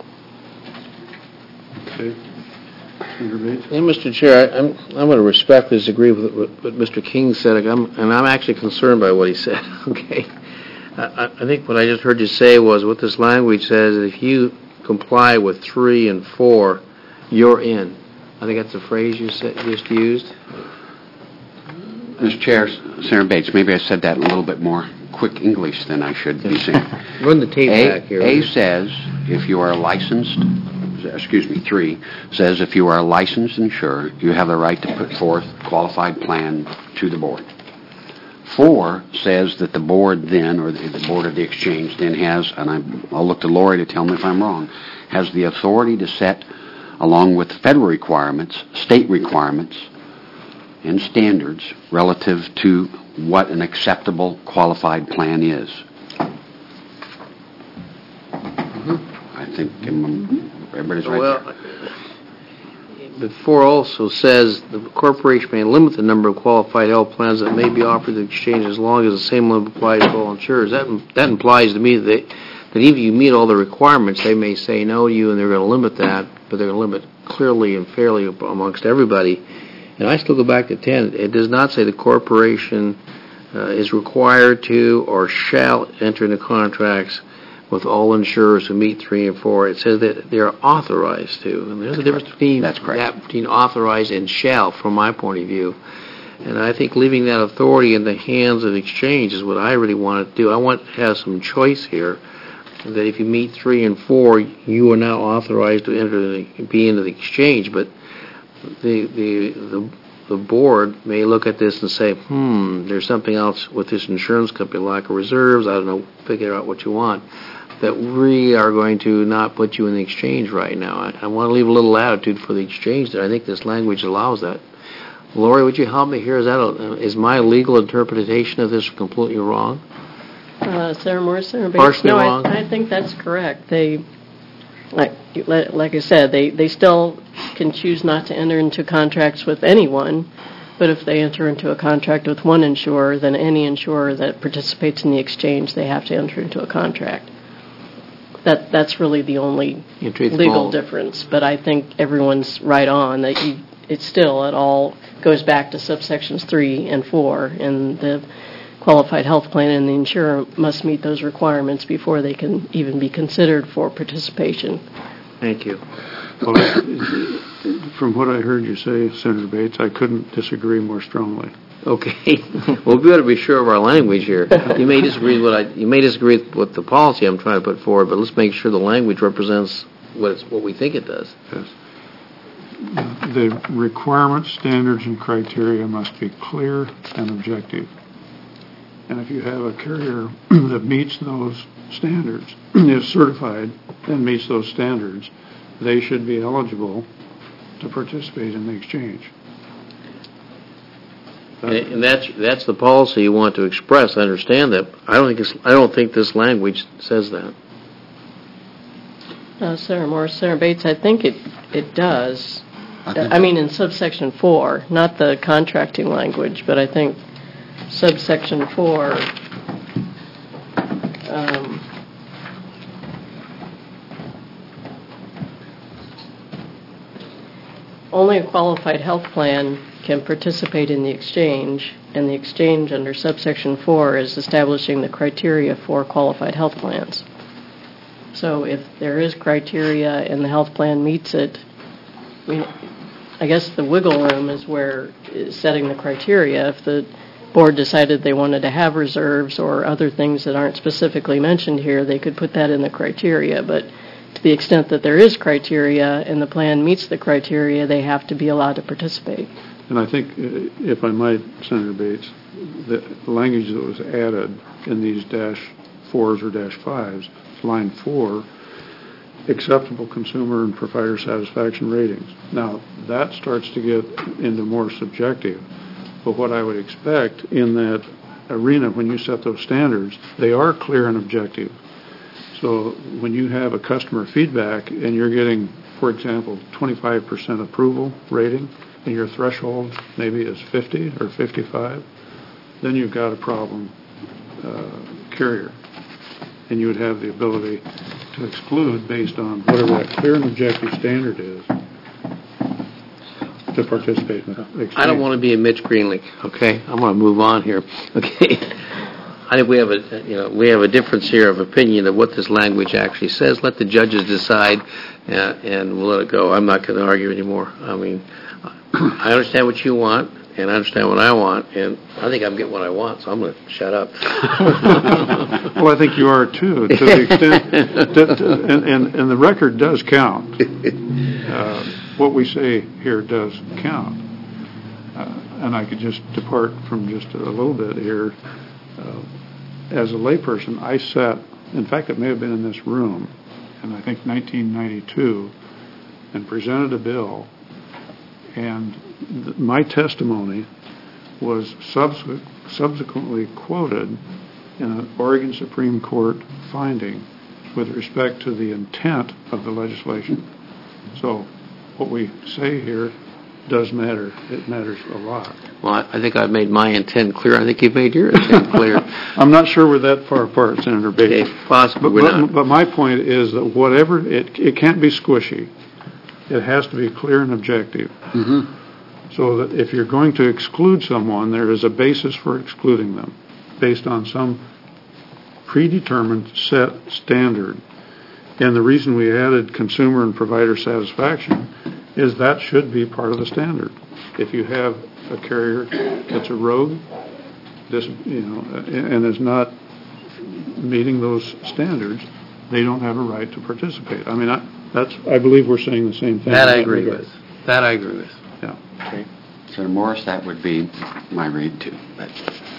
Speaker 1: Okay.
Speaker 6: Yeah, Mister Chair, I, I'm I'm going to respectfully disagree with what, what Mister King said, I'm, and I'm actually concerned by what he said. Okay, I, I think what I just heard you say was what this language says: if you comply with three and four, you're in. I think that's the phrase you said, just used.
Speaker 10: Mister Chair, Senator Bates, maybe I said that in a little bit more quick English than I should be saying.
Speaker 6: Run the tape
Speaker 10: A,
Speaker 6: back here.
Speaker 10: A says if you are licensed. Excuse me, three, says if you are a licensed insurer, you have the right to put forth qualified plan to the board. Four says that the board then, or the, the board of the exchange then has, and I'm, I'll look to Lori to tell me if I'm wrong, has the authority to set, along with federal requirements, state requirements, and standards relative to what an acceptable qualified plan is. Mm-hmm. I think um, everybody's right
Speaker 6: well,
Speaker 10: there.
Speaker 6: But four also says the corporation may limit the number of qualified health plans that may be offered to the exchange as long as the same limit applies to all insurers. That that implies to me that, they, that even if you meet all the requirements, they may say no to you, and they're going to limit that, but they're going to limit clearly and fairly amongst everybody. And I still go back to ten. It does not say the corporation uh, is required to or shall enter into contracts with all insurers who meet three and four. It says that they are authorized to. And there's
Speaker 10: That's
Speaker 6: a difference
Speaker 10: correct.
Speaker 6: between
Speaker 10: That's correct.
Speaker 6: that between authorized and shall, from my point of view. And I think leaving that authority in the hands of the exchange is what I really want to do. I want to have some choice here. That if you meet three and four, you are now authorized to enter the, be into the exchange. But the the the the board may look at this and say, hmm, there's something else with this insurance company, lack of reserves, I don't know, figure out what you want, that we are going to not put you in the exchange right now. I, I want to leave a little latitude for the exchange there. I think this language allows that. Lori, would you help me here? Is that a, is my legal interpretation of this completely wrong?
Speaker 9: Uh, Senator Morris, Senator Bates.
Speaker 6: Partially
Speaker 9: no,
Speaker 6: wrong.
Speaker 9: I, I think that's correct. They, like, like I said, they, they still can choose not to enter into contracts with anyone, but if they enter into a contract with one insurer, then any insurer that participates in the exchange, they have to enter into a contract. That that's really the only legal difference. But I think everyone's right on that you, it's still, it all goes back to subsections three and four, and the qualified health plan, and the insurer must meet those requirements before they can even be considered for participation.
Speaker 6: Thank you.
Speaker 1: Well, from what I heard you say, Senator Bates, I couldn't disagree more strongly.
Speaker 6: Okay. Well, we better be sure of our language here. You may disagree with what I, you may disagree with the policy I'm trying to put forward, but let's make sure the language represents what it's, what we think it does.
Speaker 1: Yes. The requirements, standards, and criteria must be clear and objective. And if you have a carrier that meets those standards, is certified and meets those standards, they should be eligible to participate in the exchange.
Speaker 6: And, and that's that's the policy you want to express. I understand that. I don't think it's, I don't think this language says that.
Speaker 9: Uh, Senator Morris, Senator Bates, I think it it does.
Speaker 5: I, think
Speaker 9: I mean, in subsection four, not the contracting language, but I think subsection four. Um, only a qualified health plan can participate in the exchange, and the exchange under subsection four is establishing the criteria for qualified health plans. So if there is criteria and the health plan meets it, I mean, I guess the wiggle room is where is setting the criteria. If the board decided they wanted to have reserves or other things that aren't specifically mentioned here, they could put that in the criteria. But to the extent that there is criteria and the plan meets the criteria, they have to be allowed to participate.
Speaker 1: And I think, uh, if I might, Senator Bates, the language that was added in these dash fours or dash fives, line four, acceptable consumer and provider satisfaction ratings. Now, that starts to get into more subjective. But what I would expect in that arena, when you set those standards, they are clear and objective. So when you have a customer feedback and you're getting, for example, twenty-five percent approval rating, and your threshold maybe is fifty or fifty-five, then you've got a problem uh, carrier. And you would have the ability to exclude based on whatever that clear and objective standard is to participate in the exchange.
Speaker 6: I don't want to be a Mitch Greenlee, okay? I'm going to move on here, okay? I think we have a, you know, we have a difference here of opinion of what this language actually says. Let the judges decide, uh, and we'll let it go. I'm not going to argue anymore. I mean, I understand what you want, and I understand what I want, and I think I'm getting what I want, so I'm going to shut up.
Speaker 1: Well, I think you are, too, to the extent that, uh, and, and, and the record does count. Uh, what we say here does count. Uh, and I could just depart from just a little bit here. Uh, as a layperson, I sat, in fact, it may have been in this room, in I think nineteen ninety-two, and presented a bill, and th- my testimony was subsequent, subsequently quoted in an Oregon Supreme Court finding with respect to the intent of the legislation. So what we say here does matter. It matters a lot.
Speaker 6: Well, I, I think I've made my intent clear. I think you've made your intent clear.
Speaker 1: I'm not sure we're that far apart, Senator Bates.
Speaker 6: Okay, possibly
Speaker 1: but,
Speaker 6: we're
Speaker 1: but,
Speaker 6: not.
Speaker 1: But my point is that whatever, it, it can't be squishy. It has to be clear and objective.
Speaker 5: Mm-hmm.
Speaker 1: So that if you're going to exclude someone, there is a basis for excluding them based on some predetermined set standard. And the reason we added consumer and provider satisfaction is that should be part of the standard. If you have a carrier that's a rogue, this, you know, and is not meeting those standards, they don't have a right to participate. I mean, I, that's, I believe we're saying the same thing.
Speaker 6: That I agree with. That I agree with.
Speaker 1: Yeah.
Speaker 10: Okay. Senator Morris, that would be my read too. But.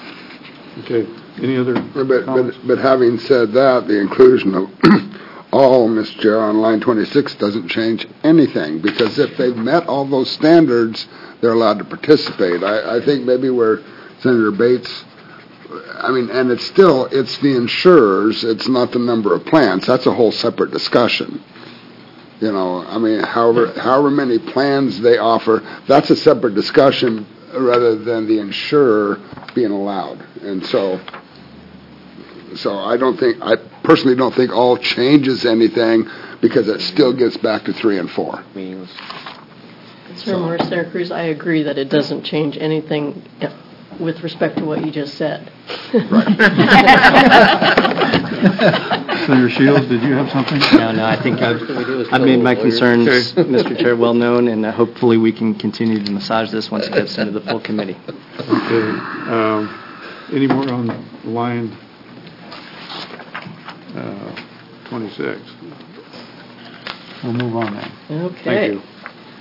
Speaker 1: Okay. Any other
Speaker 5: But,
Speaker 1: comments?
Speaker 5: but, but having said that, the inclusion of all, Mister Chair, on line twenty-six doesn't change anything, because if they've met all those standards, they're allowed to participate. I, I think maybe where Senator Bates, I mean, and it's still, it's the insurers, it's not the number of plans. That's a whole separate discussion. You know, I mean, however, however many plans they offer, that's a separate discussion rather than the insurer being allowed. And so, so I don't think, I personally don't think all changes anything, because it still gets back to three and four.
Speaker 9: Senator Morris, Senator Cruz, I agree that it doesn't change anything with respect to what you just said.
Speaker 1: Senator Shields, did you have something?
Speaker 8: No, no, I think I've, I've made my concerns, Mister Chair, well known, and uh, hopefully we can continue to massage this once it gets into the full committee.
Speaker 1: Okay. Um, any more on line uh, twenty-six? We'll move on then.
Speaker 9: Okay.
Speaker 1: Thank you.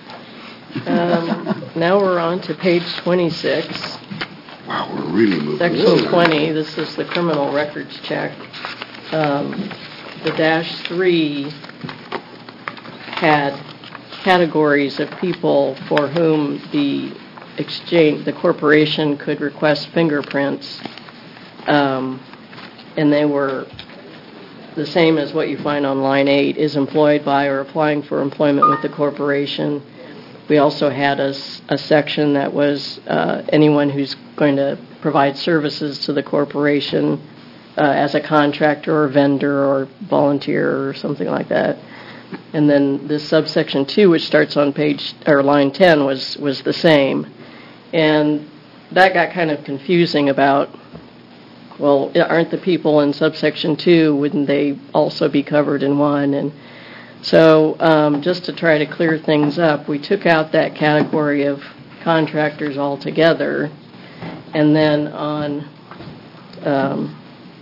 Speaker 9: Um, now we're on to page twenty-six.
Speaker 5: Wow, we're really moving.
Speaker 9: Section twenty, this is the criminal records check. Um, the dash three had categories of people for whom the exchange, the corporation could request fingerprints, um, and they were the same as what you find on line eight, is employed by or applying for employment with the corporation. We also had a, a section that was uh, anyone who's going to provide services to the corporation uh, as a contractor or vendor or volunteer or something like that. And then this subsection two, which starts on page or line ten, was was the same. And that got kind of confusing about, well, aren't the people in subsection two, wouldn't they also be covered in one? And so um, just to try to clear things up, we took out that category of contractors altogether, and then on um,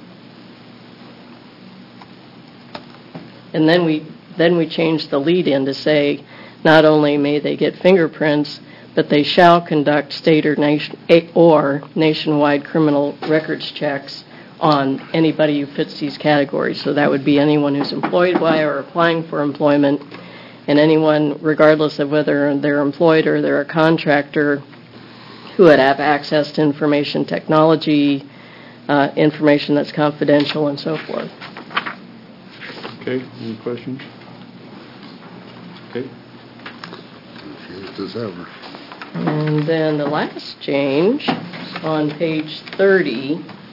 Speaker 9: and then we then we changed the lead-in to say not only may they get fingerprints, but they shall conduct state or, nation, or nationwide criminal records checks on anybody who fits these categories. So that would be anyone who's employed by or applying for employment, and anyone, regardless of whether they're employed or they're a contractor, who would have access to information technology, uh, information that's confidential, and so forth.
Speaker 1: Okay, any questions? Okay.
Speaker 5: Confused as ever.
Speaker 9: And then the last change on page thirty,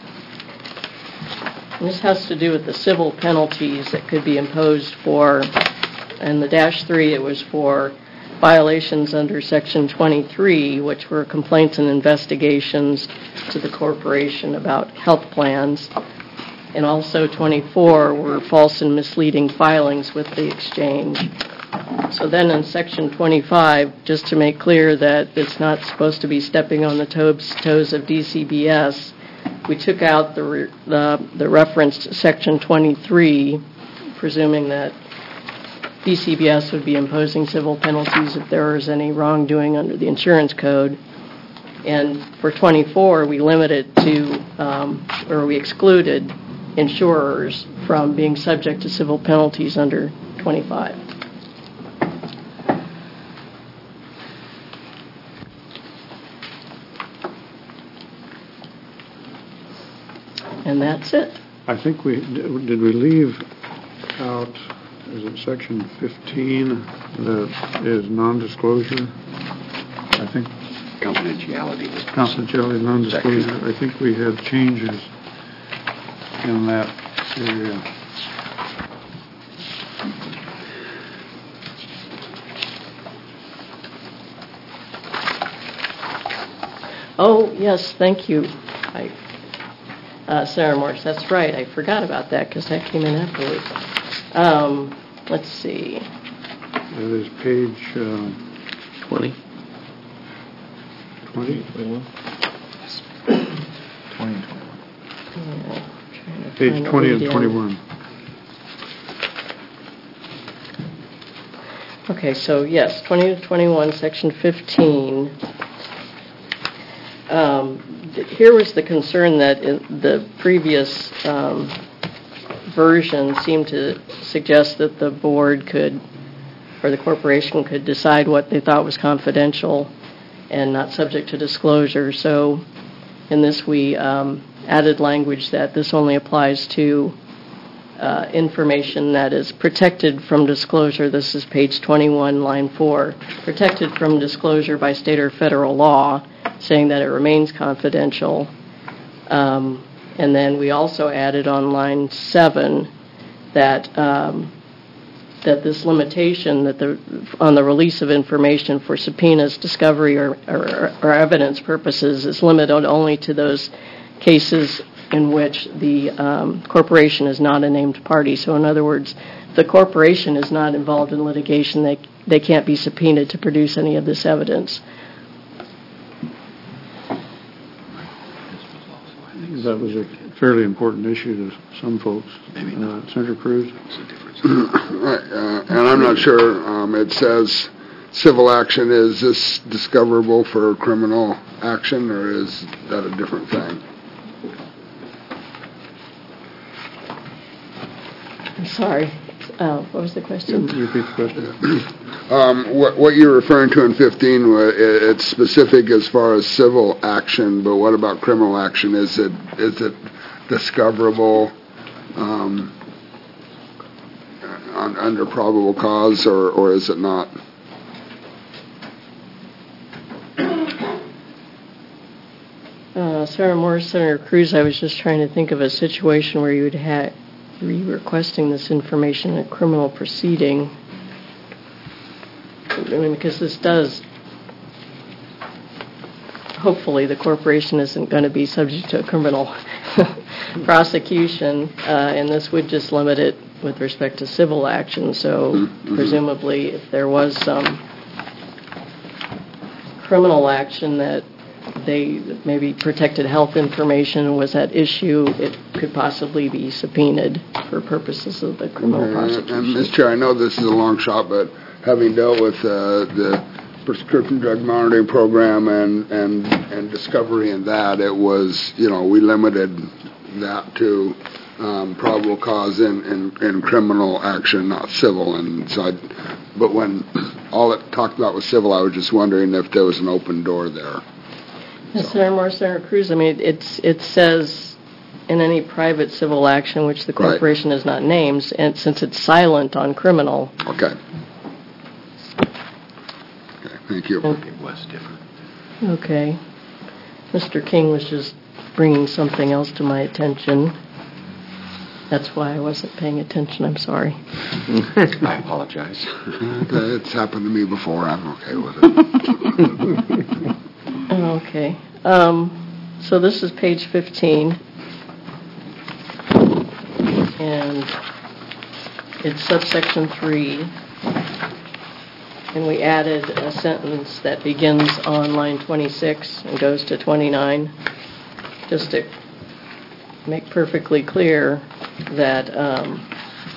Speaker 9: and this has to do with the civil penalties that could be imposed for, and the dash three, it was for violations under section twenty-three, which were complaints and investigations to the corporation about health plans. And also twenty-four were false and misleading filings with the exchange. So then in section twenty-five, just to make clear that it's not supposed to be stepping on the toes, toes of D C B S, we took out the, re, the, the reference to section twenty-three, presuming that D C B S would be imposing civil penalties if there was any wrongdoing under the insurance code. And for twenty-four, we limited to, um, or we excluded insurers from being subject to civil penalties under twenty-five. And that's it.
Speaker 1: I think we, did we leave out, is it section fifteen that is non-disclosure? I think.
Speaker 10: Confidentiality.
Speaker 1: Confidentiality, non-disclosure. I think we had changes in that area.
Speaker 9: Oh, yes, thank you. I, uh, Senator Morris, that's right. I forgot about that because that came in afterwards. Um, let's see.
Speaker 1: That is page uh,
Speaker 6: twenty.
Speaker 1: twenty?
Speaker 6: twenty-one.
Speaker 7: twenty and twenty-one.
Speaker 9: Yeah,
Speaker 1: Page twenty and twenty-one.
Speaker 9: Okay, so yes, twenty to twenty-one, section fifteen. Um, th- here was the concern that in the previous um, version seemed to suggest that the board could, or the corporation could decide what they thought was confidential and not subject to disclosure. So in this we um, added language that this only applies to uh, information that is protected from disclosure. This is page twenty-one, line four. Protected from disclosure by state or federal law, saying that it remains confidential. Um, and then we also added on line seven that um, that this limitation that the on the release of information for subpoenas, discovery, or, or, or evidence purposes is limited only to those cases in which the um, corporation is not a named party. So in other words, if the corporation is not involved in litigation, they, they can't be subpoenaed to produce any of this evidence.
Speaker 1: That was a fairly important issue to some folks. Uh, Senator Cruz?
Speaker 5: Right, uh, and I'm not sure, um, it says civil action, is this discoverable for criminal action, or is that a different thing?
Speaker 9: I'm sorry. Uh, what was the question?
Speaker 1: Repeat the question.
Speaker 5: Um, what, what you're referring to in fifteen, wa- i- it's specific as far as civil action, but what about criminal action? Is it, is it discoverable, um, un- under probable cause, or, or is it not?
Speaker 9: Uh, Senator Morris, Senator Cruz, I was just trying to think of a situation where you would have be requesting this information in a criminal proceeding. I mean, because this does, hopefully the corporation isn't going to be subject to a criminal prosecution, uh, and this would just limit it with respect to civil action. So
Speaker 5: Mm-hmm.
Speaker 9: presumably if there was some criminal action that they maybe protected health information was at issue, it could possibly be subpoenaed for purposes of the criminal
Speaker 5: Okay,
Speaker 9: prosecution.
Speaker 5: And, Miz Chair, I know this is a long shot, but having dealt with uh, the prescription drug monitoring program and, and, and discovery in that, it was, you know, we limited that to um, probable cause in, in, in criminal action, not civil. And so I, but when all it talked about was civil, I was just wondering if there was an open door there.
Speaker 9: Yes, Senator Morris, Senator Cruz, I mean, it's, it says in any private civil action which the
Speaker 5: Right.
Speaker 9: corporation is not named, and since it's silent on criminal.
Speaker 5: Okay. Okay, thank you.
Speaker 10: It was different.
Speaker 9: Okay. Mister King was just bringing something else to my attention. That's why I wasn't paying attention. I'm sorry.
Speaker 10: I apologize.
Speaker 5: Okay, it's happened to me before. I'm okay with it.
Speaker 9: Okay. Um, so this is page fifteen. And it's subsection three. And we added a sentence that begins on line twenty-six and goes to twenty-nine, just to make perfectly clear that um,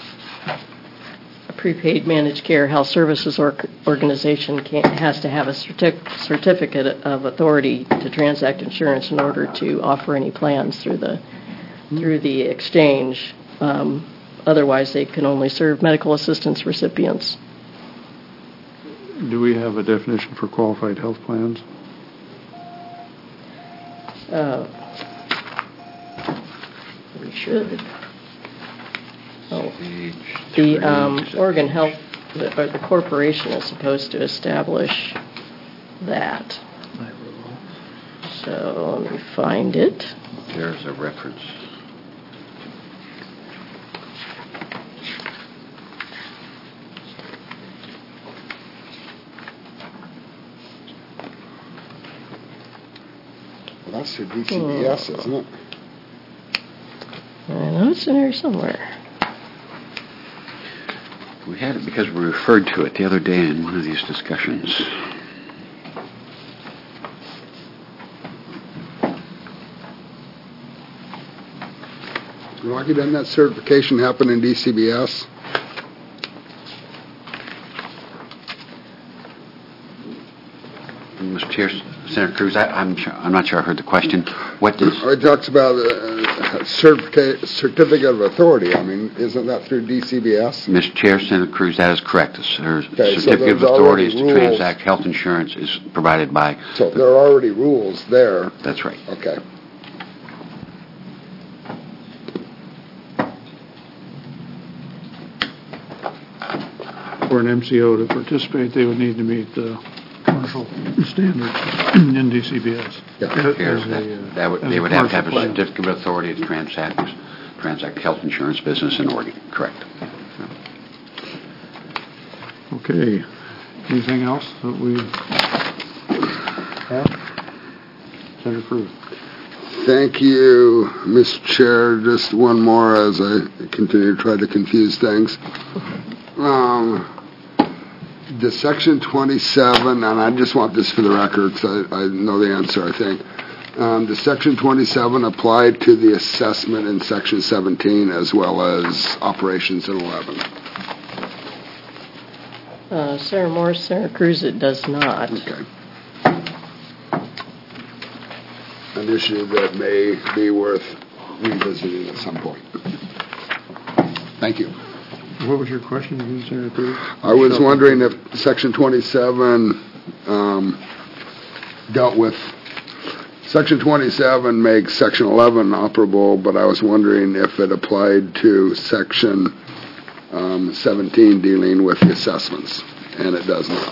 Speaker 9: a prepaid managed care health services or organization can't, has to have a certi- certificate of authority to transact insurance in order to offer any plans through the through the exchange. Um, otherwise, they can only serve medical assistance recipients.
Speaker 1: Do we have a definition for qualified health plans?
Speaker 9: Uh, we should. Oh, the um, Oregon Health, the, or the corporation is supposed to establish that. So let me find it.
Speaker 10: There's a reference.
Speaker 5: Well, that's through D C B S, isn't it?
Speaker 9: I know it's in here somewhere.
Speaker 10: We had it because we referred to it the other day in one of these discussions.
Speaker 5: Rocky, doesn't that certification happen in D C B S?
Speaker 10: Mister Chair, Senator Cruz, I, I'm sure, I'm not sure I heard the question. What does?
Speaker 5: It talks about a certificate, certificate of authority. I mean, isn't that through D C B S?
Speaker 10: Mister Chair, Senator Cruz, that is correct. The cer-
Speaker 5: Okay, so
Speaker 10: certificate of
Speaker 5: there's
Speaker 10: authority
Speaker 5: already
Speaker 10: is to
Speaker 5: rules.
Speaker 10: transact health insurance is provided by.
Speaker 5: So there are already rules there.
Speaker 10: That's right.
Speaker 5: Okay.
Speaker 1: For an M C O to participate, they would need to meet the commercial standards in D C B S.
Speaker 5: Yeah.
Speaker 1: As
Speaker 10: Yes,
Speaker 1: a,
Speaker 10: that,
Speaker 1: uh,
Speaker 10: that would,
Speaker 1: as
Speaker 10: they
Speaker 1: a
Speaker 10: would have to have a
Speaker 1: commercial plan.
Speaker 10: certificate of authority to transact transact health insurance business in Oregon. Correct.
Speaker 1: Okay. Anything else that we have? Senator Cruz.
Speaker 5: Thank you, Mister Chair. Just one more as I continue to try to confuse things. Um, the section twenty-seven, and I just want this for the record because I, I know the answer, I think. Um, the section twenty-seven applied to the assessment in section seventeen as well as operations in eleven.
Speaker 9: Uh, Senator Morris, Senator Cruz, it does not.
Speaker 5: Okay. An issue that may be worth revisiting at some point. Thank you.
Speaker 1: What was your question again, Senator Cruz?
Speaker 5: I was wondering if section twenty-seven um, dealt with, section twenty-seven makes section eleven operable, but I was wondering if it applied to section um, seventeen dealing with the assessments, and it does not.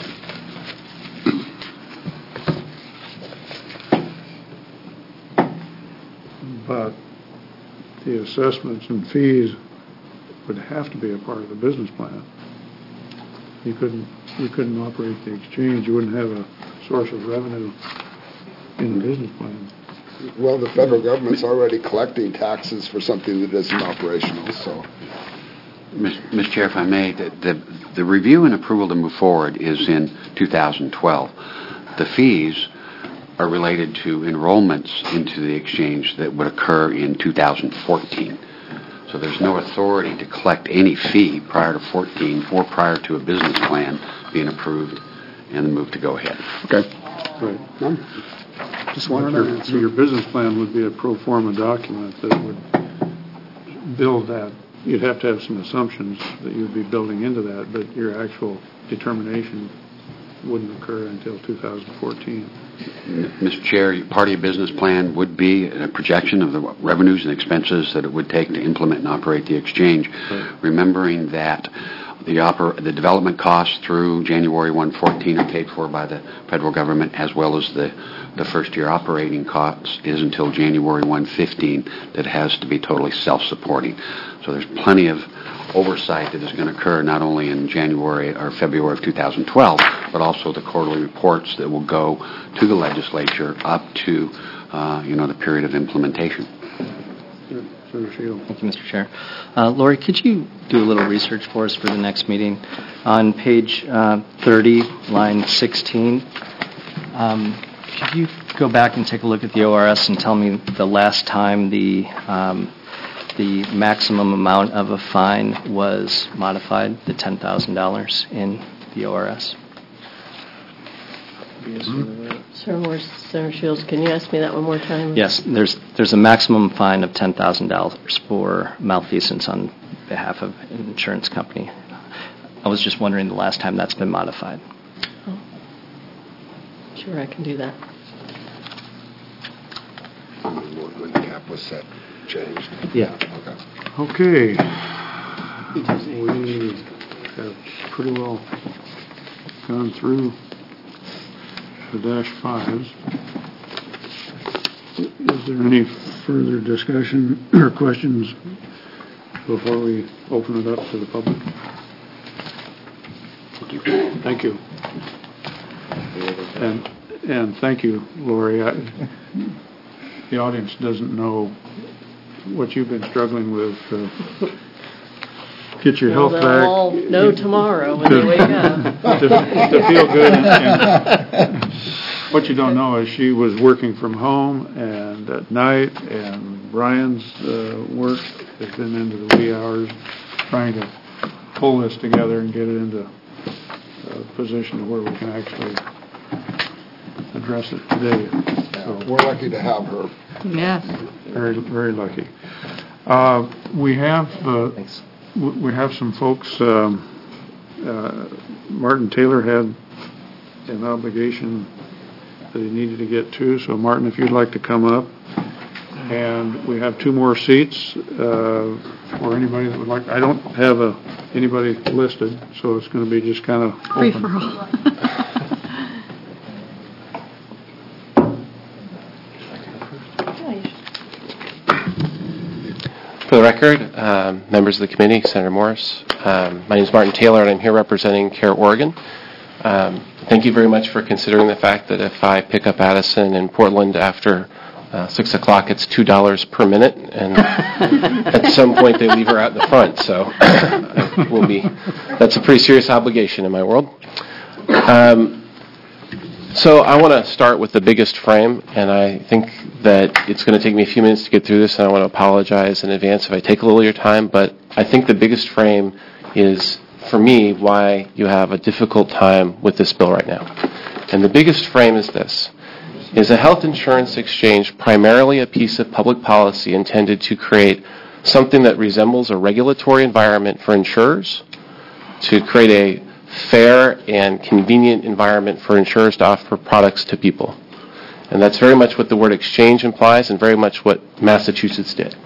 Speaker 1: But the assessments and fees would have to be a part of the business plan. You couldn't, you couldn't operate the exchange. You wouldn't have a source of revenue in the business plan.
Speaker 5: Well, the federal government's already collecting taxes for something that isn't operational, so.
Speaker 10: Mister Chair, if I may, the, the, the review and approval to move forward is in two thousand twelve. The fees are related to enrollments into the exchange that would occur in two thousand fourteen. So there's no authority to collect any fee prior to fourteen or prior to a business plan being approved and the move to go ahead.
Speaker 5: Okay.
Speaker 1: Right.
Speaker 5: Um, Just wanted to
Speaker 1: Your-
Speaker 5: answer.
Speaker 1: So your business plan would be a pro forma document that would build that. You'd have to have some assumptions that you'd be building into that, but your actual determination wouldn't occur until two thousand fourteen.
Speaker 10: Mister Chair, part of your business plan would be a projection of the revenues and expenses that it would take to implement and operate the exchange,
Speaker 1: Right.
Speaker 10: remembering that the oper- the development costs through January first, fourteen are paid for by the federal government, as well as the, the first year operating costs is until January first, fifteen, that has to be totally self-supporting. So there's plenty of oversight that is going to occur not only in January or February of two thousand twelve, but also the quarterly reports that will go to the legislature up to, uh, you know, the period of implementation.
Speaker 1: Senator Shield.
Speaker 8: Thank you, Mister Chair. Uh, Lori, could you do a little research for us for the next meeting? On page uh, thirty, line sixteen, um, could you go back and take a look at the O R S and tell me the last time the um, the maximum amount of a fine was modified, the ten thousand dollars in the O R S?
Speaker 9: Senator Morris, Senator Shields, can you ask me that one more time?
Speaker 8: Yes, there's there's a maximum fine of ten thousand dollars for malfeasance on behalf of an insurance company. I was just wondering the last time that's been modified.
Speaker 9: Oh. Sure, I can do that.
Speaker 5: When the cap was set, changed.
Speaker 8: Yeah.
Speaker 5: Okay.
Speaker 1: Okay. We have pretty well gone through the dash fives. Is there any further discussion or questions before we open it up to the public? Thank you. Thank you. And, and thank you, Lori. I, the audience doesn't know what you've been struggling with. Uh, get your
Speaker 9: Well,
Speaker 1: health
Speaker 9: they'll
Speaker 1: back.
Speaker 9: all know tomorrow when they wake up.
Speaker 1: to, to feel good. And, and what you don't know is she was working from home and at night, and Brian's uh, work has been into the wee hours trying to pull this together and get it into a position where we can actually address it today. So
Speaker 5: We're lucky to have her.
Speaker 3: Yes.
Speaker 1: very, very lucky. Uh, we have uh,
Speaker 8: Thanks.
Speaker 1: w- we have some folks. Um, uh, Martin Taylor had an obligation that he needed to get to. So, Martin, if you'd like to come up. And we have two more seats uh, for anybody that would like. I don't have a, anybody listed, so it's going to be just kind of
Speaker 3: Free
Speaker 1: open.
Speaker 3: for all.
Speaker 11: For the record, um, members of the committee, Senator Morris, Um, my name is Martin Taylor, and I'm here representing CARE Oregon. Um, thank you very much for considering the fact that if I pick up Addison in Portland after uh, six o'clock, it's two dollars per minute, and at some point they leave her out in the front, so we'll be, that's a pretty serious obligation in my world. Um, so I want to start with the biggest frame, and I think that it's going to take me a few minutes to get through this, and I want to apologize in advance if I take a little of your time, but I think the biggest frame is, for me, why you have a difficult time with this bill right now. And the biggest frame is this. Is a health insurance exchange primarily a piece of public policy intended to create something that resembles a regulatory environment for insurers, to create a fair and convenient environment for insurers to offer products to people? And that's very much what the word exchange implies and very much what Massachusetts did.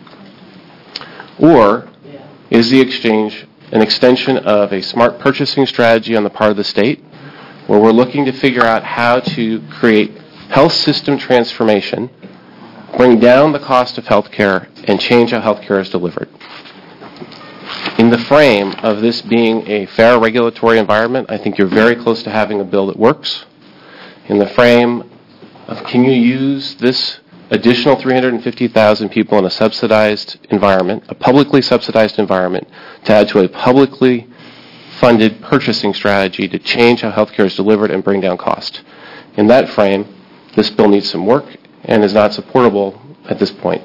Speaker 11: Or is the exchange an extension of a smart purchasing strategy on the part of the state, where we're looking to figure out how to create health system transformation, bring down the cost of health care, and change how health care is delivered? In the frame of this being a fair regulatory environment, I think you're very close to having a bill that works. In the frame of can you use this additional three hundred fifty thousand people in a subsidized environment, a publicly subsidized environment, to add to a publicly funded purchasing strategy to change how healthcare is delivered and bring down cost? In that frame, this bill needs some work and is not supportable at this point.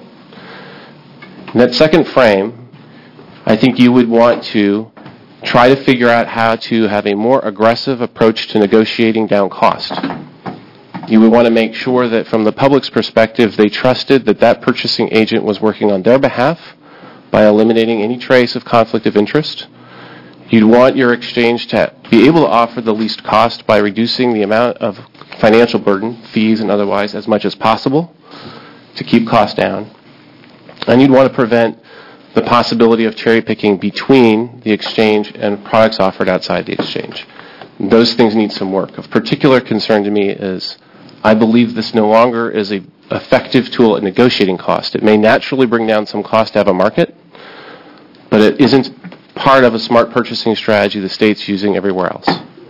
Speaker 11: In that second frame, I think you would want to try to figure out how to have a more aggressive approach to negotiating down cost. You would want to make sure that from the public's perspective, they trusted that that purchasing agent was working on their behalf by eliminating any trace of conflict of interest. You'd want your exchange to be able to offer the least cost by reducing the amount of financial burden, fees and otherwise, as much as possible to keep costs down. And you'd want to prevent the possibility of cherry picking between the exchange and products offered outside the exchange. Those things need some work. Of particular concern to me is I believe this no longer is an effective tool at negotiating cost. It may naturally bring down some cost to have a market, but it isn't part of a smart purchasing strategy the state's using everywhere else.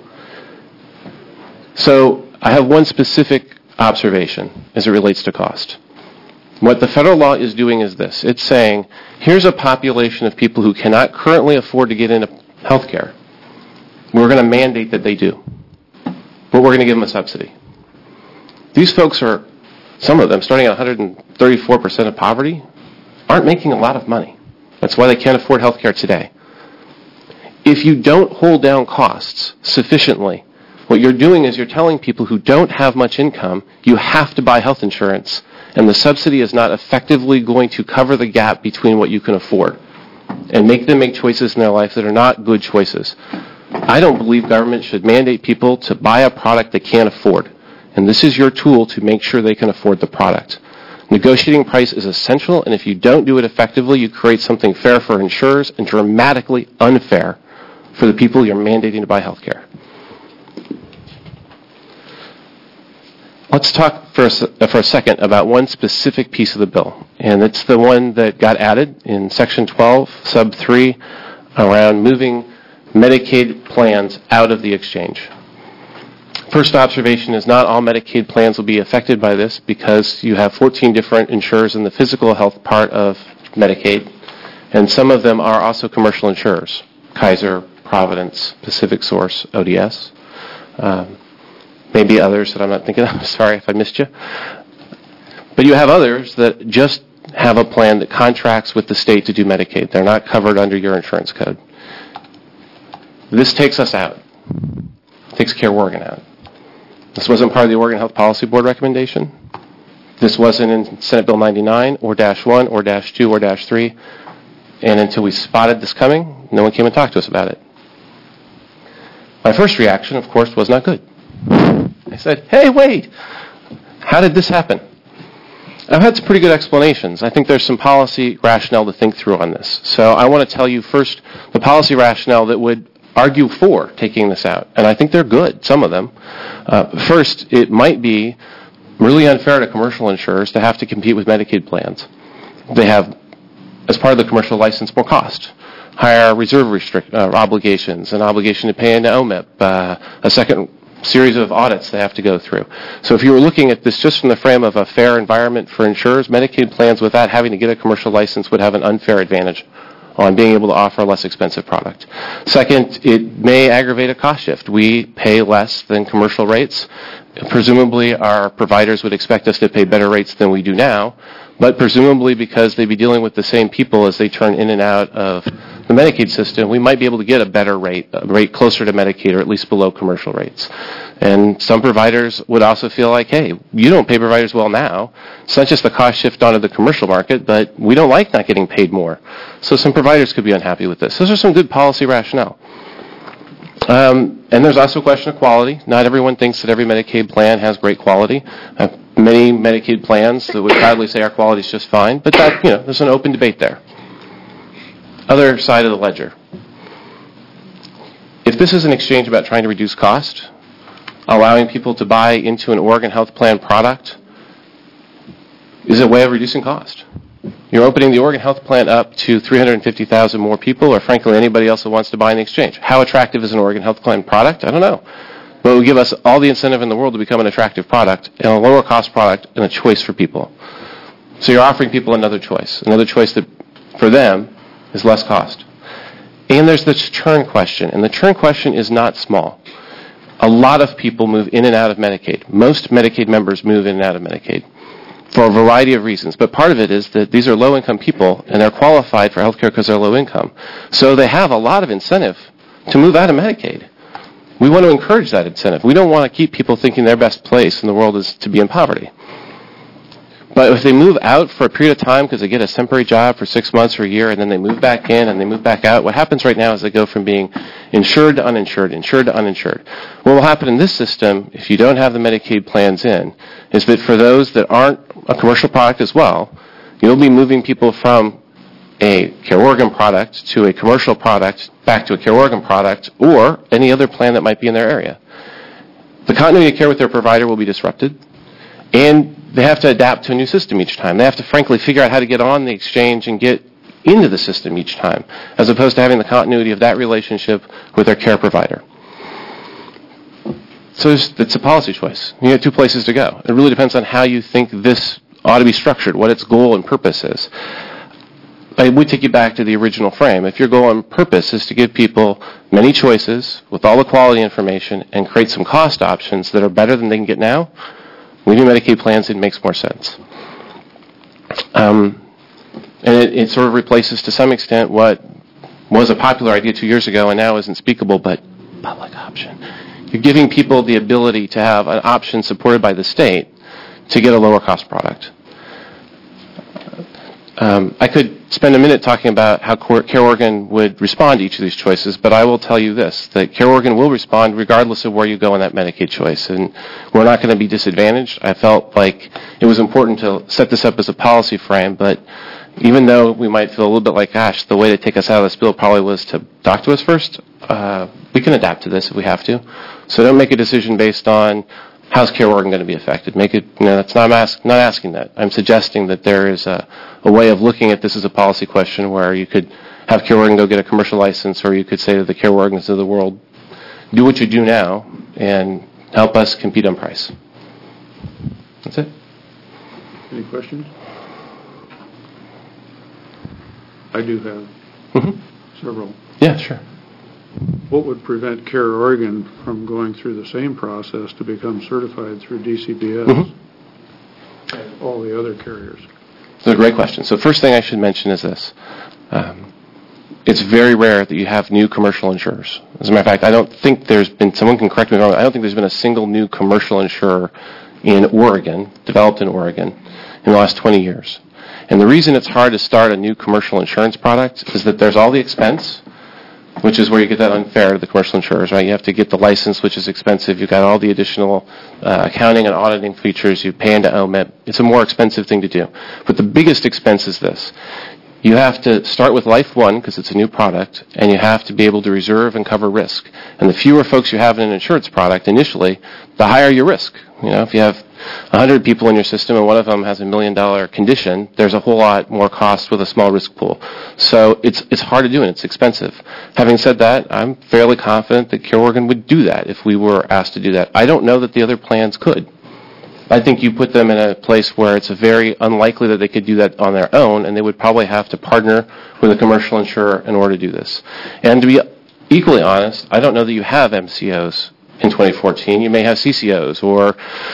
Speaker 11: So I have one specific observation as it relates to cost. What the federal law is doing is this. It's saying, here's a population of people who cannot currently afford to get into health care. We're going to mandate that they do, but we're going to give them a subsidy. These folks are, some of them, starting at one hundred thirty-four percent of poverty, aren't making a lot of money. That's why they can't afford health care today. If you don't hold down costs sufficiently, what you're doing is you're telling people who don't have much income, you have to buy health insurance, and the subsidy is not effectively going to cover the gap between what you can afford and make them make choices in their life that are not good choices. I don't believe government should mandate people to buy a product they can't afford. And this is your tool to make sure they can afford the product. Negotiating price is essential, and if you don't do it effectively, you create something fair for insurers and dramatically unfair for the people you're mandating to buy health care. Let's talk for a, for a second about one specific piece of the bill, and it's the one that got added in Section twelve, Sub three, around moving Medicaid plans out of the exchange. First observation is not all Medicaid plans will be affected by this because you have fourteen different insurers in the physical health part of Medicaid, and some of them are also commercial insurers, Kaiser, Providence, Pacific Source, O D S. Um, maybe others that I'm not thinking of. Sorry if I missed you. But you have others that just have a plan that contracts with the state to do Medicaid. They're not covered under your insurance code. This takes us out. Takes CARE Oregon out. This wasn't part of the Oregon Health Policy Board recommendation. This wasn't in Senate Bill ninety-nine or dash one or dash two or dash three. And until we spotted this coming, no one came and talked to us about it. My first reaction, of course, was not good. I said, hey, wait, how did this happen? I've had some pretty good explanations. I think there's some policy rationale to think through on this. So I want to tell you first the policy rationale that would argue for taking this out. And I think they're good, some of them. Uh, first, it might be really unfair to commercial insurers to have to compete with Medicaid plans. They have, as part of the commercial license, more cost. higher reserve restrict, uh, obligations, an obligation to pay into O M I P, uh, a second series of audits they have to go through. So if you were looking at this just from the frame of a fair environment for insurers, Medicaid plans without having to get a commercial license would have an unfair advantage on being able to offer a less expensive product. Second, it may aggravate a cost shift. We pay less than commercial rates. Presumably, our providers would expect us to pay better rates than we do now, but presumably because they'd be dealing with the same people as they turn in and out of the Medicaid system, we might be able to get a better rate, a rate closer to Medicaid or at least below commercial rates. And some providers would also feel like, hey, you don't pay providers well now. It's not just the cost shift onto the commercial market, but we don't like not getting paid more. So some providers could be unhappy with this. Those are some good policy rationale. Um, and there's also a question of quality. Not everyone thinks that every Medicaid plan has great quality. Uh, many Medicaid plans that would proudly say our quality is just fine, but that, you know, there's an open debate there. Other side of the ledger. If this is an exchange about trying to reduce cost, allowing people to buy into an Oregon Health Plan product is a way of reducing cost. You're opening the Oregon Health Plan up to three hundred fifty thousand more people, or frankly anybody else who wants to buy in the exchange. How attractive is an Oregon Health Plan product? I don't know. But it would give us all the incentive in the world to become an attractive product, and a lower cost product, and a choice for people. So you're offering people another choice, another choice that for them is less cost. And there's this churn question, and the churn question is not small. A lot of people move in and out of Medicaid. Most Medicaid members move in and out of Medicaid for a variety of reasons. But part of it is that these are low-income people, and they're qualified for health care because they're low income. So they have a lot of incentive to move out of Medicaid. We want to encourage that incentive. We don't want to keep people thinking their best place in the world is to be in poverty. But if they move out for a period of time because they get a temporary job for six months or a year, and then they move back in and they move back out, what happens right now is they go from being insured to uninsured, insured to uninsured. What will happen in this system, if you don't have the Medicaid plans in, is that for those that aren't a commercial product as well, you'll be moving people from a Care Oregon product to a commercial product back to a Care Oregon product or any other plan that might be in their area. The continuity of care with their provider will be disrupted, and they have to adapt to a new system each time. They have to, frankly, figure out how to get on the exchange and get into the system each time, as opposed to having the continuity of that relationship with their care provider. So it's a policy choice. You have two places to go. It really depends on how you think this ought to be structured, what its goal and purpose is. I would take you back to the original frame. If your goal and purpose is to give people many choices with all the quality information and create some cost options that are better than they can get now, we do Medicaid plans, it makes more sense. Um, and it, it sort of replaces, to some extent, what was a popular idea two years ago and now is unspeakable, but public option. You're giving people the ability to have an option supported by the state to get a lower cost product. Um, I could spend a minute talking about how Care Oregon would respond to each of these choices, but I will tell you this, that Care Oregon will respond regardless of where you go in that Medicaid choice, and we're not going to be disadvantaged. I felt like it was important to set this up as a policy frame, but even though we might feel a little bit like, gosh, the way to take us out of this bill probably was to talk to us first, uh, we can adapt to this if we have to. So don't make a decision based on how's Care Oregon going to be affected? Make it, you know, that's not, I'm ask, not asking that. I'm suggesting that there is a, a way of looking at this as a policy question where you could have Care Oregon go get a commercial license, or you could say to the Care Oregons of the world, do what you do now and help us compete on price. That's it.
Speaker 1: Any questions? I do have
Speaker 11: Mm-hmm.
Speaker 1: several.
Speaker 11: Yeah, sure.
Speaker 1: What would prevent Care Oregon from going through the same process to become certified through D C B S
Speaker 11: Mm-hmm.
Speaker 1: and all the other carriers?
Speaker 11: It's a great question. So first thing I should mention is this. Um, it's very rare that you have new commercial insurers. As a matter of fact, I don't think there's been, someone can correct me if I'm wrong, I don't think there's been a single new commercial insurer in Oregon, developed in Oregon, in the last twenty years. And the reason it's hard to start a new commercial insurance product is that there's all the expense, which is where you get that unfair to the commercial insurers, right? You have to get the license, which is expensive. You've got all the additional uh, accounting and auditing features. You pay into O M I P. It's a more expensive thing to do. But the biggest expense is this. You have to start with Life One because it's a new product, and you have to be able to reserve and cover risk. And the fewer folks you have in an insurance product initially, the higher your risk. You know, if you have one hundred people in your system and one of them has a million dollar condition, there's a whole lot more cost with a small risk pool. So it's it's hard to do and it's expensive. Having said that, I'm fairly confident that Care Oregon would do that if we were asked to do that. I don't know that the other plans could. I think you put them in a place where it's very unlikely that they could do that on their own, and they would probably have to partner with a commercial insurer in order to do this. And to be equally honest, I don't know that you have M C Os in twenty fourteen. You may have C C Os or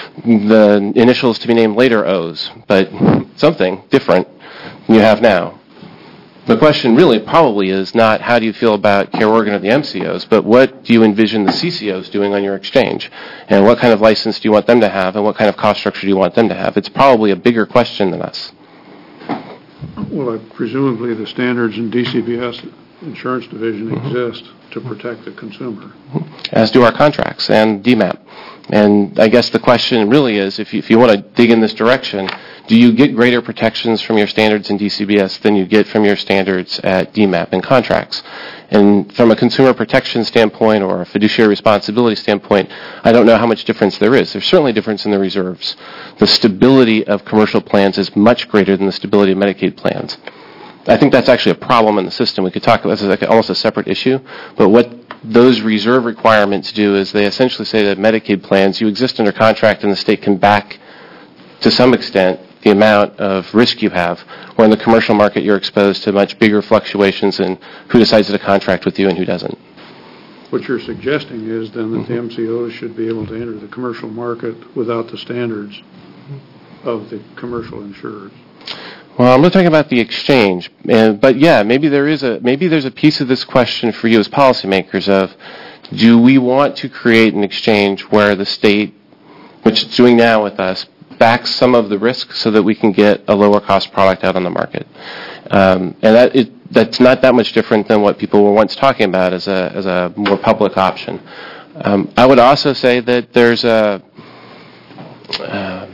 Speaker 11: the initials to be named later O's, but something different than you have now. The question really probably is not how do you feel about Care Oregon or the M C Os, but what do you envision the C C Os doing on your exchange? And what kind of license do you want them to have, and what kind of cost structure do you want them to have? It's probably a bigger question than us.
Speaker 1: Well, uh, presumably the standards in D C B S insurance division
Speaker 11: Mm-hmm.
Speaker 1: exist to protect the consumer.
Speaker 11: As do our contracts and D MAP. And I guess the question really is, if you, if you want to dig in this direction, do you get greater protections from your standards in D C B S than you get from your standards at D MAP and contracts? And from a consumer protection standpoint or a fiduciary responsibility standpoint, I don't know how much difference there is. There's certainly a difference in the reserves. The stability of commercial plans is much greater than the stability of Medicaid plans. I think that's actually a problem in the system. We could talk about this as like almost a separate issue, but what those reserve requirements do is they essentially say that Medicaid plans, you exist under contract and the state can back, to some extent, the amount of risk you have, where in the commercial market you're exposed to much bigger fluctuations in who decides to contract with you and who doesn't.
Speaker 1: What you're suggesting is then that
Speaker 11: Mm-hmm.
Speaker 1: the M C Os should be able to enter the commercial market without the standards of the commercial insurers.
Speaker 11: Well, I'm not talking about the exchange, uh, but yeah, maybe there is a maybe there's a piece of this question for you as policymakers of, do we want to create an exchange where the state, which it's doing now with us, backs some of the risk so that we can get a lower cost product out on the market? Um, and that it, that's not that much different than what people were once talking about as a as a more public option. Um, I would also say that there's a um,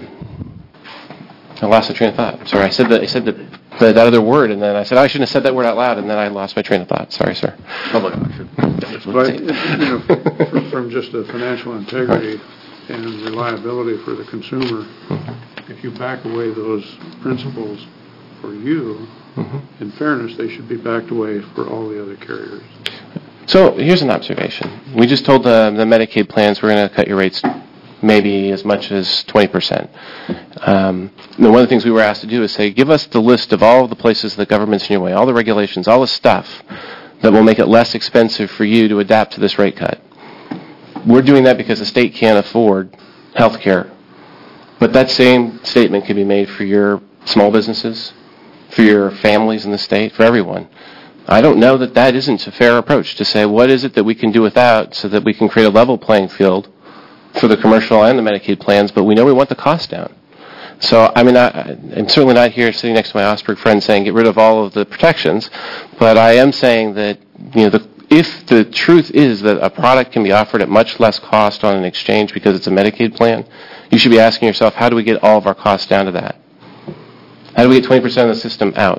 Speaker 11: I lost the train of thought. Sorry, I said that I said the, the, that other word, and then I said, oh, I shouldn't have said that word out loud, and then I lost my train of thought. Sorry, sir.
Speaker 1: Public option. But, you know, from, from just a financial integrity and reliability for the consumer, mm-hmm. if you back away those principles for you, mm-hmm. in fairness, they should be backed away for all the other carriers.
Speaker 11: So here's an observation. We just told the, the Medicaid plans we're going to cut your rates maybe as much as twenty percent. Um, one of the things we were asked to do is say, give us the list of all of the places the government's in your way, all the regulations, all the stuff that will make it less expensive for you to adapt to this rate cut. We're doing that because the state can't afford health care. But that same statement can be made for your small businesses, for your families in the state, for everyone. I don't know that that isn't a fair approach to say, what is it that we can do without so that we can create a level playing field for the commercial and the Medicaid plans, but we know we want the cost down. So, I mean, I, I'm certainly not here sitting next to my Osberg friend saying get rid of all of the protections, but I am saying that, you know, the, if the truth is that a product can be offered at much less cost on an exchange because it's a Medicaid plan, you should be asking yourself, how do we get all of our costs down to that? How do we get twenty percent of the system out?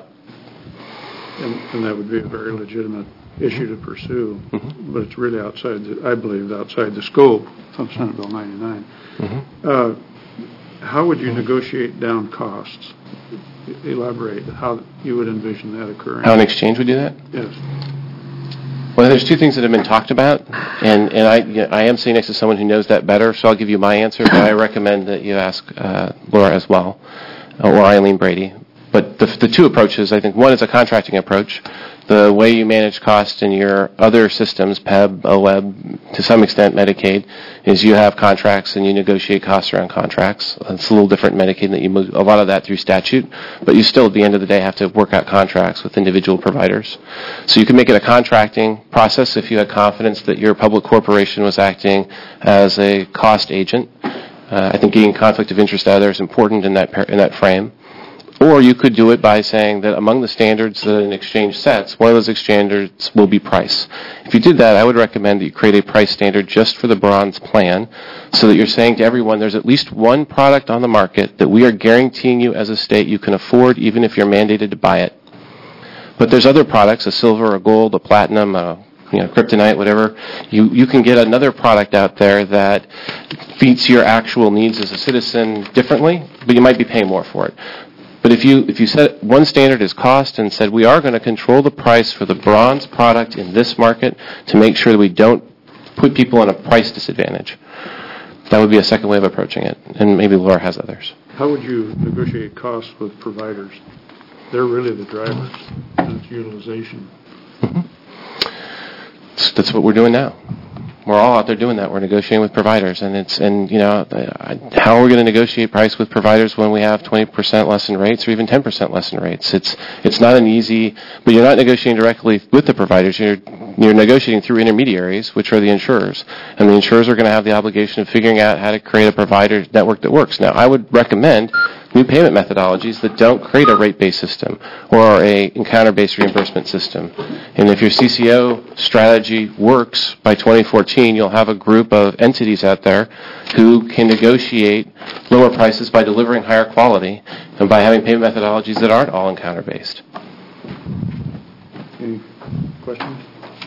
Speaker 1: And, and that would be a very legitimate issue to pursue, mm-hmm. but it's really outside, the, I believe, outside the scope of Senate Bill ninety-nine. Mm-hmm. Uh, how would you negotiate down costs? Elaborate how you would envision that occurring.
Speaker 11: How an exchange would do that?
Speaker 1: Yes.
Speaker 11: Well, there's two things that have been talked about, and, and I, you know, I am sitting next to someone who knows that better, so I'll give you my answer, but I recommend that you ask uh, Laura as well, or Eileen Brady. But the, the two approaches, I think, one is a contracting approach. The way you manage costs in your other systems, P E B, O E B, to some extent Medicaid, is you have contracts and you negotiate costs around contracts. It's a little different in Medicaid that you move a lot of that through statute, but you still, at the end of the day, have to work out contracts with individual providers. So you can make it a contracting process if you had confidence that your public corporation was acting as a cost agent. Uh, I think getting conflict of interest out of there is important in that in that frame. Or you could do it by saying that among the standards that an exchange sets, one of those standards will be price. If you did that, I would recommend that you create a price standard just for the bronze plan so that you're saying to everyone there's at least one product on the market that we are guaranteeing you as a state you can afford even if you're mandated to buy it. But there's other products, a silver, a gold, a platinum, a you know, kryptonite, whatever. You you can get another product out there that meets your actual needs as a citizen differently, but you might be paying more for it. But if you if you set one standard as cost and said we are going to control the price for the bronze product in this market to make sure that we don't put people in a price disadvantage, that would be a second way of approaching it. And maybe Laura has others.
Speaker 1: How would you negotiate costs with providers? They're really the drivers. It's utilization.
Speaker 11: Mm-hmm. That's what we're doing now. We're all out there doing that. We're negotiating with providers, and it's and you know how are we going to negotiate price with providers when we have twenty percent less in rates or even ten percent less in rates? It's it's not an easy, but you're not negotiating directly with the providers. You're you're negotiating through intermediaries, which are the insurers, and the insurers are going to have the obligation of figuring out how to create a provider network that works. Now, I would recommend new payment methodologies that don't create a rate-based system or a encounter-based reimbursement system. And if your C C O strategy works by twenty fourteen, you'll have a group of entities out there who can negotiate lower prices by delivering higher quality and by having payment methodologies that aren't all encounter-based.
Speaker 1: Any questions?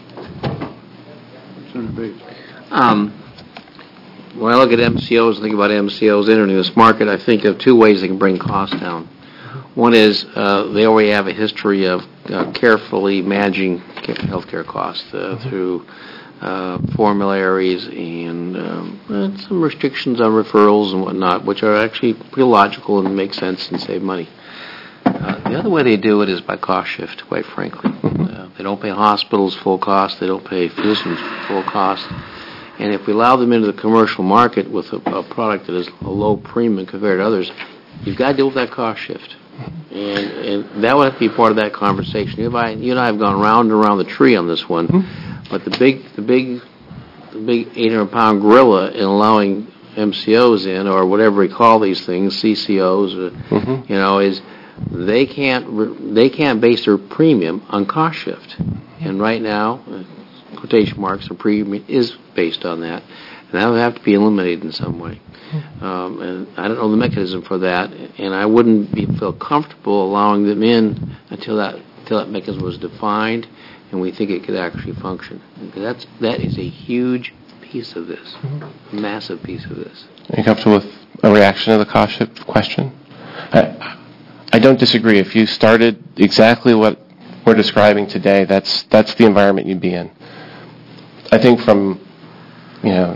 Speaker 1: Senator Bates.
Speaker 6: Um, When I look at M C Os and think about M C Os entering this market, I think of two ways they can bring costs down. One is uh, they already have a history of uh, carefully managing healthcare costs uh, through uh, formularies and um, some restrictions on referrals and whatnot, which are actually pretty logical and make sense and save money. Uh, the other way they do it is by cost shift, quite frankly. Uh, they don't pay hospitals full cost. They don't pay physicians full cost. And if we allow them into the commercial market with a, a product that is a low premium compared to others, you've got to deal with that cost shift. And, and that would have to be part of that conversation. You and I, you and I have gone round and around the tree on this one, mm-hmm. but the big, the big, the big eight hundred pound gorilla in allowing M C Os in, or whatever we call these things, C C Os, or, mm-hmm. you know, is they can't they can't base their premium on cost shift. And right now, quotation marks, a premium is based on that, and that would have to be eliminated in some way. Um, and I don't know the mechanism for that, and I wouldn't be, feel comfortable allowing them in until that until that mechanism was defined, and we think it could actually function. That's that is a huge piece of this, mm-hmm. a massive piece of this.
Speaker 11: Are you comfortable with a reaction to the cost shift question? I, I don't disagree. If you started exactly what we're describing today, that's that's the environment you'd be in. I think from you know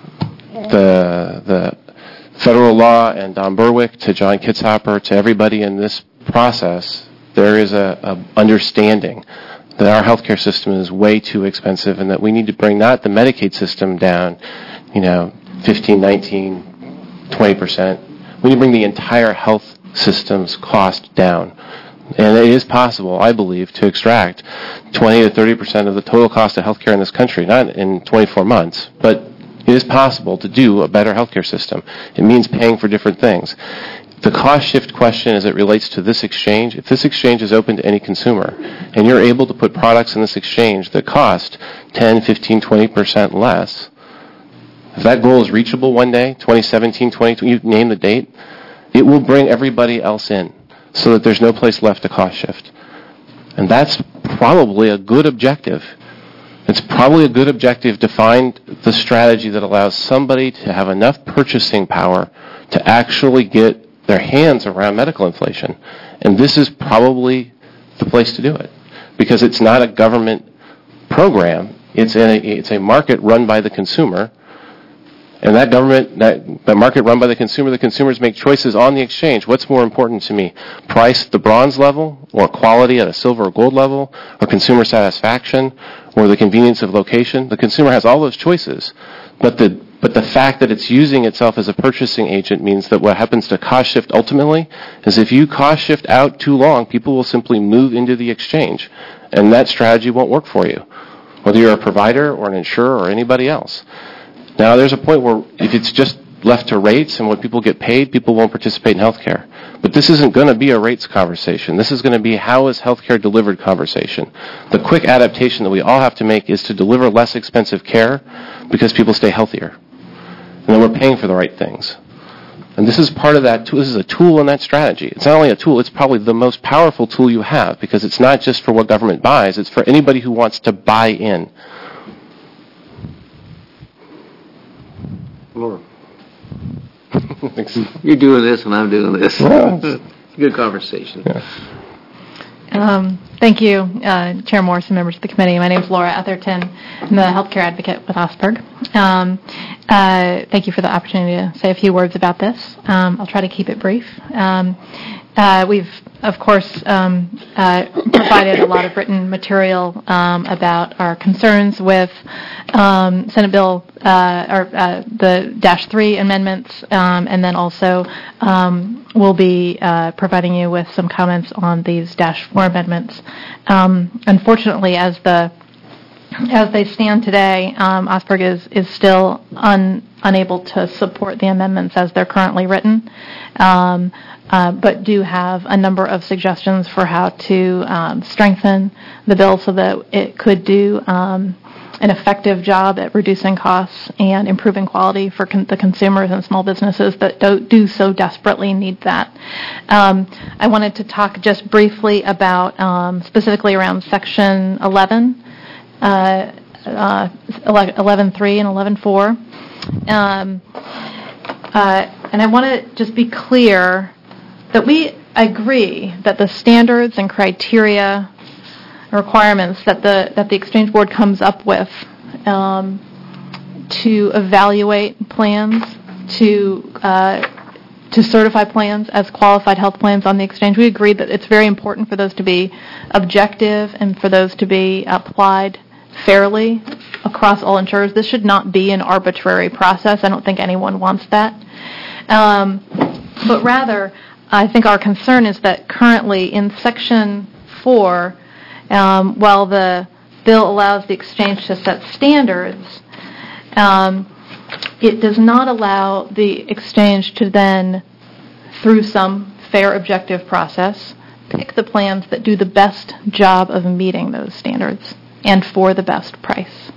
Speaker 11: the the federal law and Don Berwick to John Kitzhaber to everybody in this process, there is a, a understanding that our healthcare system is way too expensive and that we need to bring not the Medicaid system down, you know, fifteen, nineteen, twenty percent. We need to bring the entire health system's cost down. And it is possible, I believe, to extract twenty to thirty percent of the total cost of healthcare in this country, not in twenty-four months, but it is possible to do a better healthcare system. It means paying for different things. The cost shift question as it relates to this exchange, if this exchange is open to any consumer, and you're able to put products in this exchange that cost ten, fifteen, twenty percent less, if that goal is reachable one day, twenty seventeen, twenty twenty, you name the date, it will bring everybody else in so that there's no place left to cost shift. And that's probably a good objective. It's probably a good objective to find the strategy that allows somebody to have enough purchasing power to actually get their hands around medical inflation. And this is probably the place to do it, because it's not a government program. It's a, it's a market run by the consumer. And that government, that, that market run by the consumer, the consumers make choices on the exchange. What's more important to me? Price at the bronze level, or quality at a silver or gold level, or consumer satisfaction, or the convenience of location? The consumer has all those choices. But the but the fact that it's using itself as a purchasing agent means that what happens to cost shift ultimately is if you cost shift out too long, people will simply move into the exchange. And that strategy won't work for you, whether you're a provider or an insurer or anybody else. Now, there's a point where if it's just left to rates and when people get paid, people won't participate in healthcare. But this isn't going to be a rates conversation. This is going to be how is healthcare delivered conversation. The quick adaptation that we all have to make is to deliver less expensive care because people stay healthier. And then we're paying for the right things. And this is part of that tool. This is a tool in that strategy. It's not only a tool, it's probably the most powerful tool you have, because it's not just for what government buys, it's for anybody who wants to buy in.
Speaker 6: Laura. You're doing this and I'm doing this.
Speaker 11: Yeah.
Speaker 6: It's a good conversation.
Speaker 11: Yeah.
Speaker 12: Um, thank you, uh, Chair Morris and members of the committee. My name is Laura Etherton. I'm the healthcare advocate with Osberg. Um, uh, thank you for the opportunity to say a few words about this. Um, I'll try to keep it brief. Um, uh, we've, of course, um, uh, provided a lot of written material um, about our concerns with um, Senate Bill uh, or uh, the Dash three amendments, um, and then also um, we'll be uh, providing you with some comments on these Dash four amendments. Um, unfortunately, as the as they stand today, um, Osberg is is still un, unable to support the amendments as they're currently written. Um, Uh, but do have a number of suggestions for how to um, strengthen the bill so that it could do um, an effective job at reducing costs and improving quality for con- the consumers and small businesses that do, do so desperately need that. Um, I wanted to talk just briefly about um, specifically around Section eleven, uh, uh, eleven three and eleven four. Um, uh, and I want to just be clear that we agree that the standards and criteria requirements that the that the Exchange Board comes up with um, to evaluate plans, to uh, to certify plans as qualified health plans on the exchange, we agree that it's very important for those to be objective and for those to be applied fairly across all insurers. This should not be an arbitrary process. I don't think anyone wants that. Um, but rather, I think our concern is that currently in Section four, um, while the bill allows the exchange to set standards, um, it does not allow the exchange to then, through some fair, objective process, pick the plans that do the best job of meeting those standards and for the best price.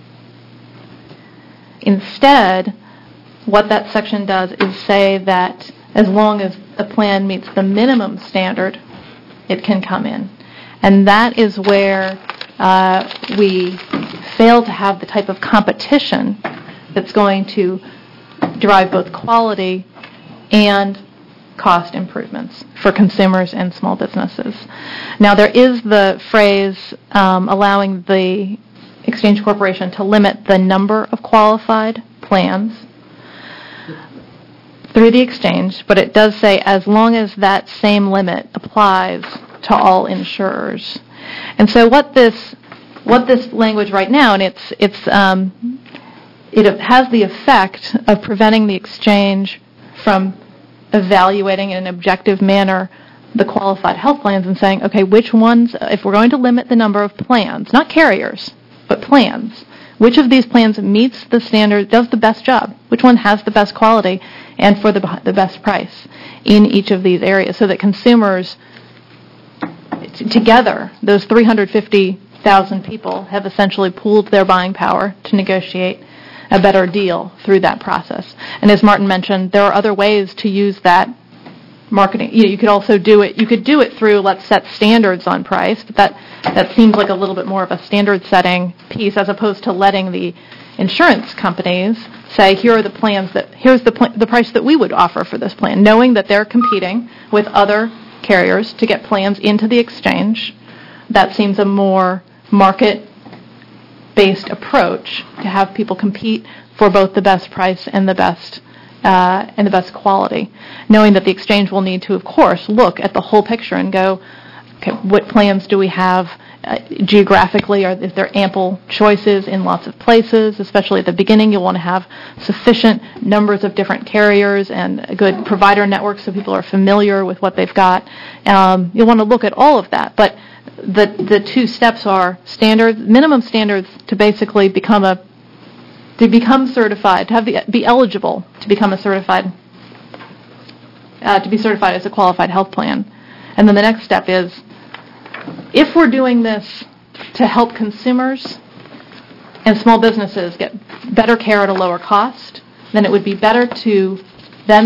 Speaker 12: Instead, what that section does is say that as long as a plan meets the minimum standard, it can come in. And that is where uh, we fail to have the type of competition that's going to drive both quality and cost improvements for consumers and small businesses. Now, there is the phrase um, allowing the Exchange Corporation to limit the number of qualified plans through the exchange, but it does say as long as that same limit applies to all insurers. And so what this what this language right now, and it's it's um, it has the effect of preventing the exchange from evaluating in an objective manner the qualified health plans and saying, okay, which ones, if we're going to limit the number of plans, not carriers, but plans, which of these plans meets the standard, does the best job? Which one has the best quality and for the the best price in each of these areas, so that consumers t- together, those three hundred fifty thousand people, have essentially pooled their buying power to negotiate a better deal through that process. And as Martin mentioned, there are other ways to use that marketing. You know, you could also do it. You could do it through let's set standards on price, but that that seems like a little bit more of a standard setting piece as opposed to letting the insurance companies say, here are the plans that here's the pl- the price that we would offer for this plan, knowing that they're competing with other carriers to get plans into the exchange. That seems a more market-based approach to have people compete for both the best price and the best uh, and the best quality, knowing that the exchange will need to, of course, look at the whole picture and go, okay, what plans do we have uh, geographically? Are is there ample choices in lots of places? Especially at the beginning, you'll want to have sufficient numbers of different carriers and a good provider network so people are familiar with what they've got. Um, you'll want to look at all of that, but the the two steps are standards, minimum standards to basically become a to become certified, to have the, be eligible to become a certified uh, to be certified as a qualified health plan. And then the next step is, if we're doing this to help consumers and small businesses get better care at a lower cost, then it would be better to then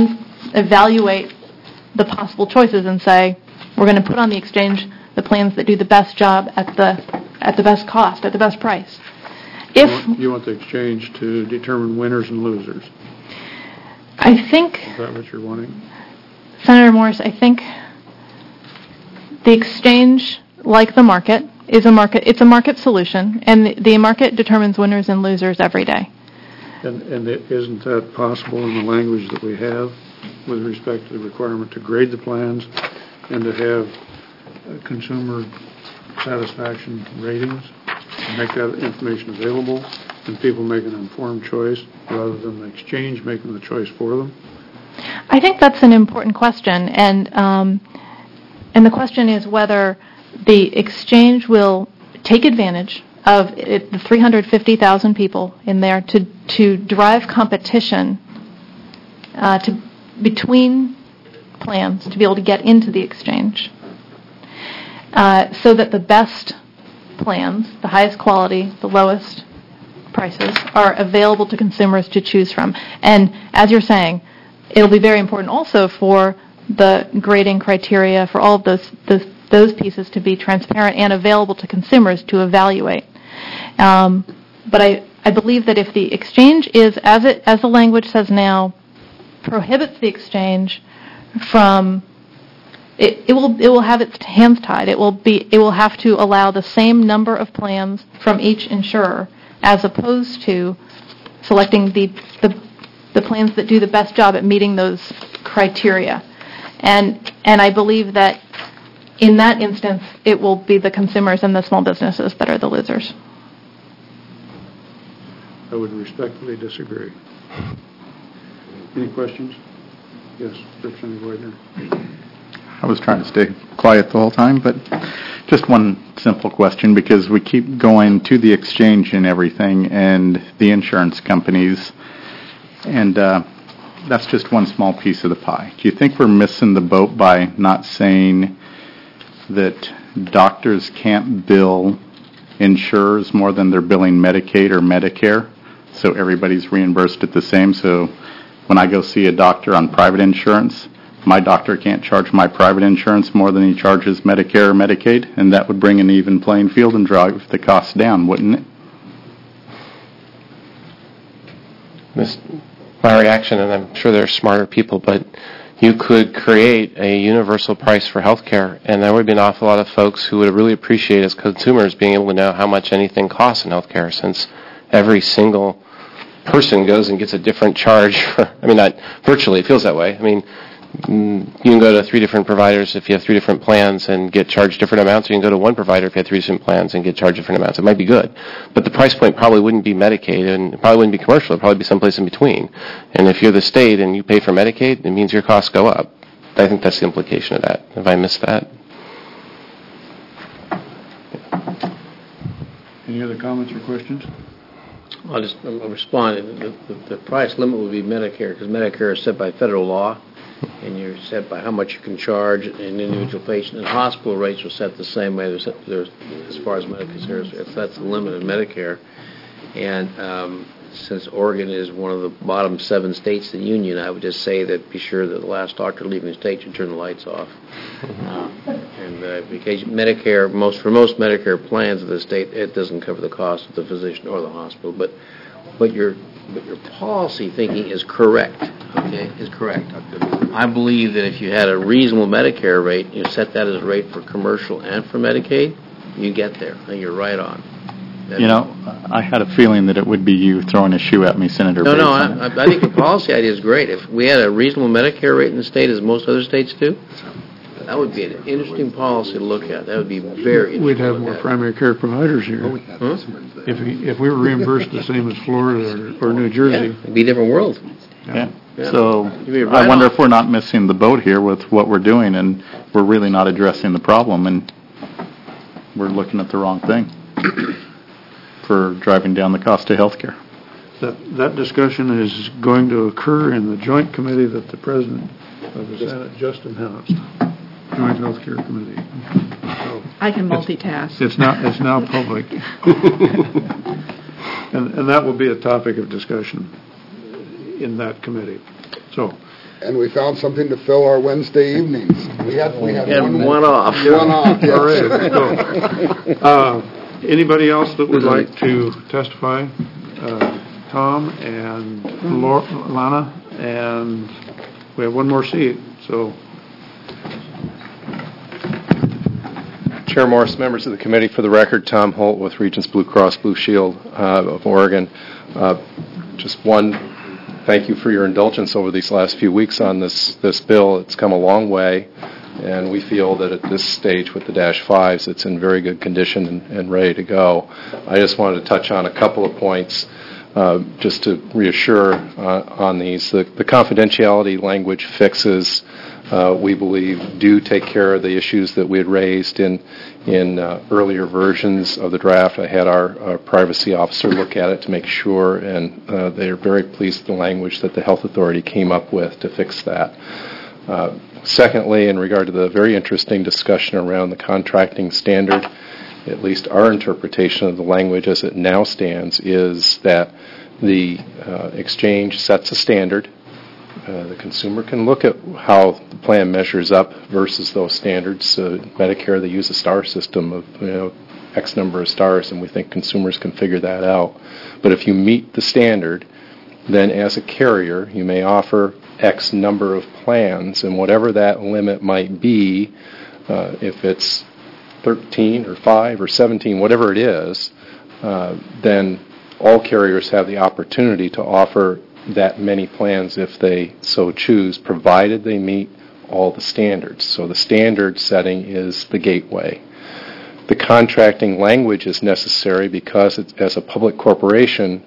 Speaker 12: evaluate the possible choices and say, we're going to put on the exchange the plans that do the best job at the at the best cost, at the best price. If
Speaker 1: You want, you want the exchange to determine winners and losers.
Speaker 12: I think,
Speaker 1: Is that what you're wanting?
Speaker 12: Senator Morris, I think the exchange, like the market, is a market. It's a market solution, and the, the market determines winners and losers every day.
Speaker 1: And, and it, isn't that possible in the language that we have with respect to the requirement to grade the plans and to have uh, consumer satisfaction ratings, and make that information available, and people make an informed choice rather than the exchange making the choice for them?
Speaker 12: I think that's an important question, and um, and the question is whether the exchange will take advantage of it, the three hundred fifty thousand people in there to to drive competition uh, to between plans to be able to get into the exchange, uh, so that the best plans, the highest quality, the lowest prices, are available to consumers to choose from. And as you're saying, it'll be very important also for the grading criteria for all of those those, those pieces to be transparent and available to consumers to evaluate. Um, but I, I believe that if the exchange is, as it as the language says now, prohibits the exchange from, it, it will it will have its hands tied. It will be it will have to allow the same number of plans from each insurer, as opposed to selecting the the the plans that do the best job at meeting those criteria. And and I believe that in that instance, it will be the consumers and the small businesses that are the losers.
Speaker 1: I would respectfully disagree. Any questions? Yes, Representative Widener.
Speaker 13: I was trying to stay quiet the whole time, but just one simple question, because we keep going to the exchange and everything and the insurance companies, and uh, that's just one small piece of the pie. Do you think we're missing the boat by not saying that doctors can't bill insurers more than they're billing Medicaid or Medicare, so everybody's reimbursed at the same? So when I go see a doctor on private insurance, my doctor can't charge my private insurance more than he charges Medicare or Medicaid, and that would bring an even playing field and drive the costs down, wouldn't it?
Speaker 11: This, my reaction, and I'm sure there are smarter people, but you could create a universal price for healthcare, and there would be an awful lot of folks who would really appreciate, as consumers, being able to know how much anything costs in healthcare, since every single person goes and gets a different charge for, I mean, not virtually, it feels that way. I mean, you can go to three different providers if you have three different plans and get charged different amounts, or you can go to one provider if you have three different plans and get charged different amounts. It might be good, but the price point probably wouldn't be Medicaid, and it probably wouldn't be commercial. It would probably be someplace in between. And if you're the state and you pay for Medicaid, it means your costs go up. I think that's the implication of that. Have I missed that?
Speaker 1: Any other comments or questions?
Speaker 6: I'll just I'll respond. The, the, the price limit would be Medicare, because Medicare is set by federal law, and you're set by how much you can charge an individual patient. And hospital rates are set the same way. They're set, they're, as far as Medicare is concerned, that's the limit of Medicare. And um, since Oregon is one of the bottom seven states in the union, I would just say that be sure that the last doctor leaving the state should turn the lights off. Uh, and uh, because Medicare, most for most Medicare plans of the state, it doesn't cover the cost of the physician or the hospital. But but your but your policy thinking is correct. Okay, is correct. I believe that if you had a reasonable Medicare rate, you set that as a rate for commercial and for Medicaid, you get there. And you're right on. That
Speaker 13: You know, I had a feeling that it would be you throwing a shoe at me, Senator
Speaker 6: No,
Speaker 13: Bates.
Speaker 6: no, I, I think the policy idea is great. If we had a reasonable Medicare rate in the state, as most other states do, that would be an interesting policy to look at. That would be very interesting.
Speaker 1: We'd have
Speaker 6: to look
Speaker 1: more
Speaker 6: at.
Speaker 1: primary care providers here.
Speaker 6: Huh?
Speaker 1: If we, if we were reimbursed the same as Florida or, or New Jersey.
Speaker 6: Yeah, it'd be a different world.
Speaker 13: Yeah.
Speaker 6: Yeah.
Speaker 13: So
Speaker 6: You'd be right
Speaker 13: I wonder
Speaker 6: on.
Speaker 13: if we're not missing the boat here with what we're doing, and we're really not addressing the problem, and we're looking at the wrong thing for driving down the cost of health care.
Speaker 1: That, that discussion is going to occur in the joint committee that the President of the Senate just announced, Joint Health Care Committee. So
Speaker 3: I can multitask.
Speaker 1: it's now, it's now public. and, and that will be a topic of discussion in that committee. So
Speaker 5: And we found something to fill our Wednesday evenings. We had, we had
Speaker 6: And
Speaker 5: one,
Speaker 6: one off.
Speaker 5: One off, yes.
Speaker 1: All right, let's go. Uh, anybody else that would like to testify? Uh, Tom and Lor- Lana, and we have one more seat, so.
Speaker 14: Chair Morris, members of the committee, for the record, Tom Holt with Regents Blue Cross Blue Shield uh, of Oregon. Uh, just one, thank you for your indulgence over these last few weeks on this, this bill. It's come a long way, and we feel that at this stage with the Dash fives, it's in very good condition and, and ready to go. I just wanted to touch on a couple of points uh, just to reassure uh, on these. The, the confidentiality language fixes Uh, we believe, do take care of the issues that we had raised in in uh, earlier versions of the draft. I had our, our privacy officer look at it to make sure, and uh, they are very pleased with the language that the health authority came up with to fix that. Uh, secondly, in regard to the very interesting discussion around the contracting standard, at least our interpretation of the language as it now stands is that the uh, exchange sets a standard. Uh, the consumer can look at how the plan measures up versus those standards. Uh, Medicare, they use a star system of, you know, X number of stars, and we think consumers can figure that out. But if you meet the standard, then as a carrier, you may offer X number of plans, and whatever that limit might be, uh, if it's thirteen or five or seventeen, whatever it is, uh, then all carriers have the opportunity to offer that many plans if they so choose, provided they meet all the standards. So the standard setting is the gateway. The contracting language is necessary because it's, as a public corporation,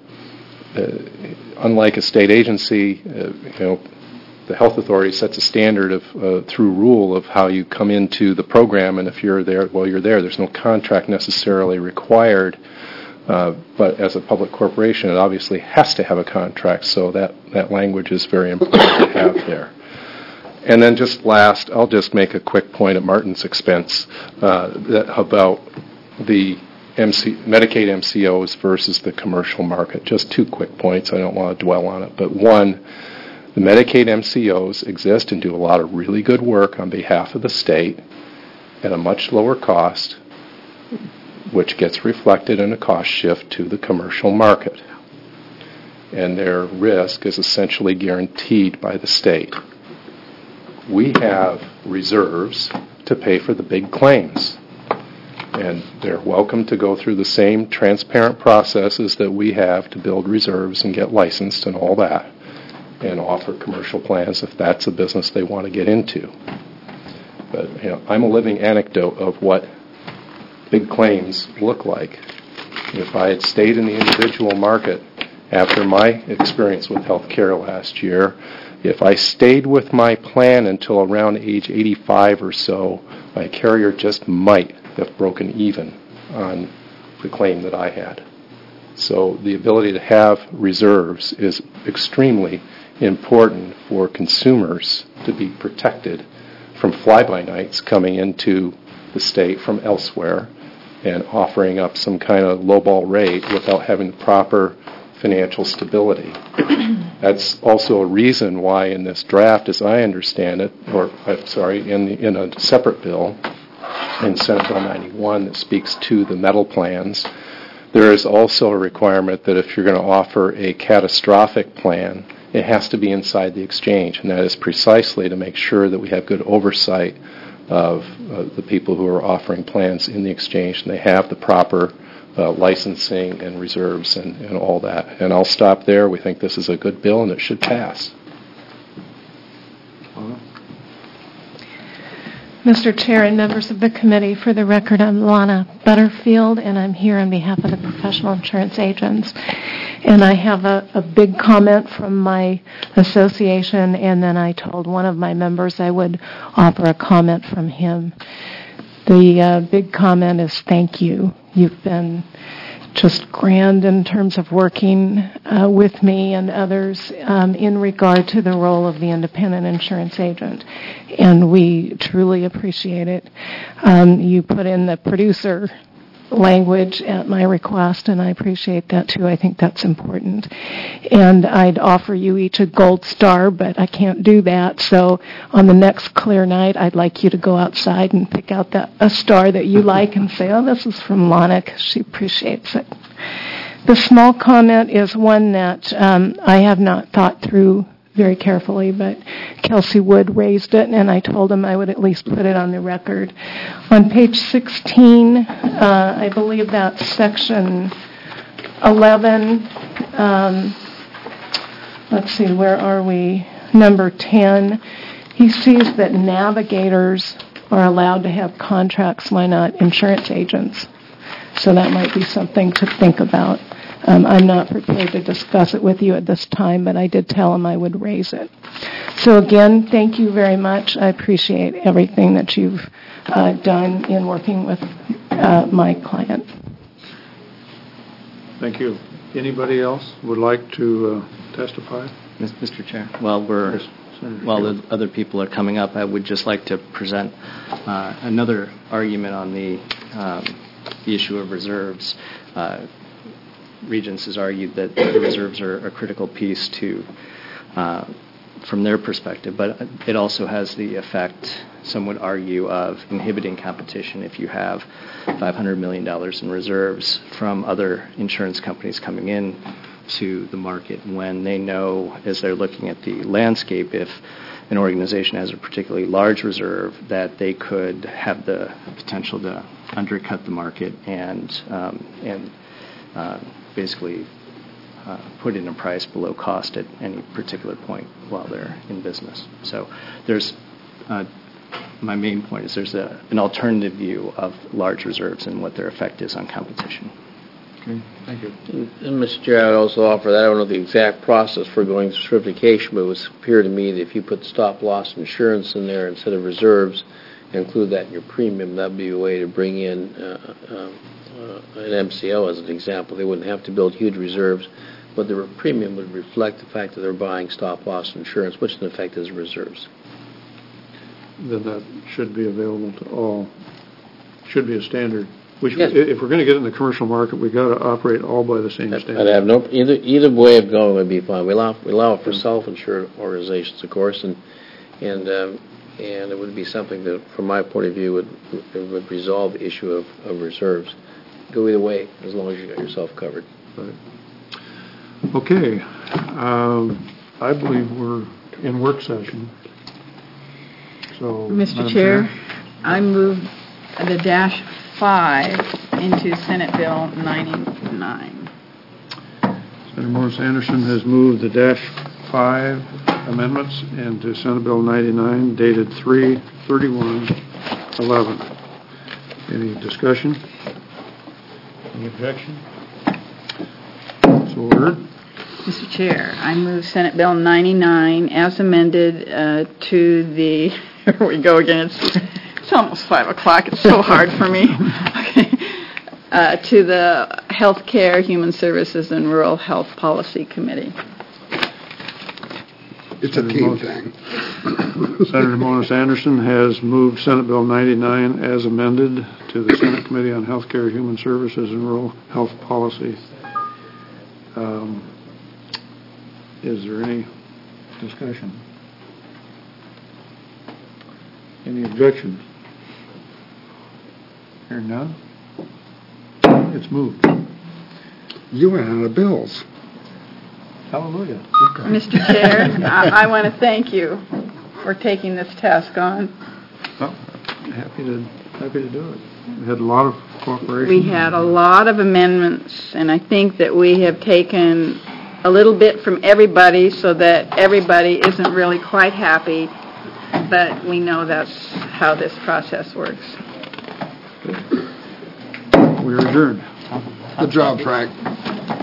Speaker 14: uh, unlike a state agency, uh, you know, the health authority sets a standard of uh, through rule of how you come into the program, and if you're there, well, you're there. There's no contract necessarily required. Uh, but as a public corporation, it obviously has to have a contract, so that, that language is very important to have there. And then just last, I'll just make a quick point at Martin's expense uh, that about the M C, Medicaid M C Os versus the commercial market. Just two quick points. I don't want to dwell on it. But one, the Medicaid M C Os exist and do a lot of really good work on behalf of the state at a much lower cost, which gets reflected in a cost shift to the commercial market. And their risk is essentially guaranteed by the state. We have reserves to pay for the big claims. And they're welcome to go through the same transparent processes that we have to build reserves and get licensed and all that, and offer commercial plans if that's a business they want to get into. But, you know, I'm a living anecdote of what big claims look like. If I had stayed in the individual market after my experience with health care last year, if I stayed with my plan until around age eighty-five or so, my carrier just might have broken even on the claim that I had. So the ability to have reserves is extremely important for consumers to be protected from fly-by-nights coming into the state from elsewhere and offering up some kind of lowball rate without having the proper financial stability. That's also a reason why in this draft, as I understand it, or I'm sorry, in the, in a separate bill, in Senate Bill ninety-one that speaks to the metal plans, there is also a requirement that if you're going to offer a catastrophic plan, it has to be inside the exchange, and that is precisely to make sure that we have good oversight of uh, the people who are offering plans in the exchange, and they have the proper uh, licensing and reserves and, and all that. And I'll stop there. We think this is a good bill, and it should pass.
Speaker 12: Mister Chair and members of the committee, for the record, I'm Lana Butterfield, and I'm here on behalf of the professional insurance agents. And I have a, a big comment from my association, and then I told one of my members I would offer a comment from him. The uh, big comment is thank you. You've been just grand in terms of working uh, with me and others um, in regard to the role of the independent insurance agent, and we truly appreciate it. Um, you put in the producer
Speaker 15: language at my request, and I appreciate that too. I think that's important. And I'd offer you each a gold star, but I can't do that. So on the next clear night, I'd like you to go outside and pick out that a star that you like and say, oh, this is from Lana, 'cause she appreciates it. The small comment is one that um, I have not thought through very carefully, but Kelsey Wood raised it, and I told him I would at least put it on the record. On page sixteen, uh, I believe that's section eleven. Um, let's see, where are we? Number ten. He sees that navigators are allowed to have contracts. Why not insurance agents? So that might be something to think about. Um, I'm not prepared to discuss it with you at this time, but I did tell him I would raise it. So again, thank you very much. I appreciate everything that you've uh, done in working with uh, my client.
Speaker 1: Thank you. Anybody else would like to uh, testify?
Speaker 8: Mister Chair, while we're while the other people are coming up, I would just like to present uh, another argument on the, um, the issue of reserves. Uh, Regents has argued that the reserves are a critical piece to, uh, from their perspective, but it also has the effect, some would argue, of inhibiting competition if you have five hundred million dollars in reserves from other insurance companies coming in to the market when they know, as they're looking at the landscape, if an organization has a particularly large reserve, that they could have the potential to undercut the market and um, and uh, basically uh, put in a price below cost at any particular point while they're in business. So there's uh, my main point is there's a, an alternative view of large reserves and what their effect is on competition.
Speaker 1: Okay, thank you.
Speaker 6: And, and Mister Chair, I'd also offer that I don't know the exact process for going through certification, but it would appear to me that if you put stop loss insurance in there instead of reserves, and include that in your premium, that'd be a way to bring in uh, uh, uh, an M C O as an example. They wouldn't have to build huge reserves, but the premium would reflect the fact that they're buying stop loss insurance, which in effect is reserves.
Speaker 1: Then that should be available to all, should be a standard. Which,
Speaker 6: yes.
Speaker 1: If we're going to get in the commercial market, we've got to operate all by the same standard.
Speaker 6: I'd have no, either, either way of going would be fine. We allow, we allow it for self-insured organizations, of course, and and um, and it would be something that, from my point of view, would would resolve the issue of, of reserves. Go either way, as long as you got yourself covered.
Speaker 1: Right. Okay. Um, I believe we're in work session. So,
Speaker 3: Mister
Speaker 1: Madam
Speaker 3: Chair,
Speaker 1: Chair,
Speaker 3: I move the dash five into Senate Bill ninety-nine.
Speaker 1: Senator Morris Anderson has moved the dash five amendments into Senate Bill ninety-nine, dated three thirty-one eleven. Any discussion? Any objection? So ordered.
Speaker 3: Mister Chair, I move Senate Bill ninety-nine as amended uh, to the, here we go again, it's, it's almost five o'clock, it's so hard for me, okay. uh, to the Health Care, Human Services, and Rural Health Policy Committee.
Speaker 5: It's a team thing.
Speaker 1: Senator Morris Anderson has moved Senate Bill ninety-nine as amended to the Senate Committee on Health Care, Human Services, and Rural Health Policy. Um, Is there any discussion? Any objections? Hearing none? It's moved.
Speaker 5: You ran out of bills.
Speaker 1: Hallelujah. Okay.
Speaker 3: Mister Chair, I, I want to thank you for taking this task on.
Speaker 1: Well, happy to happy to do it. We had a lot of cooperation.
Speaker 3: We had a lot of amendments, and I think that we have taken a little bit from everybody so that everybody isn't really quite happy, but we know that's how this process works.
Speaker 1: We are adjourned.
Speaker 5: Good job, Frank.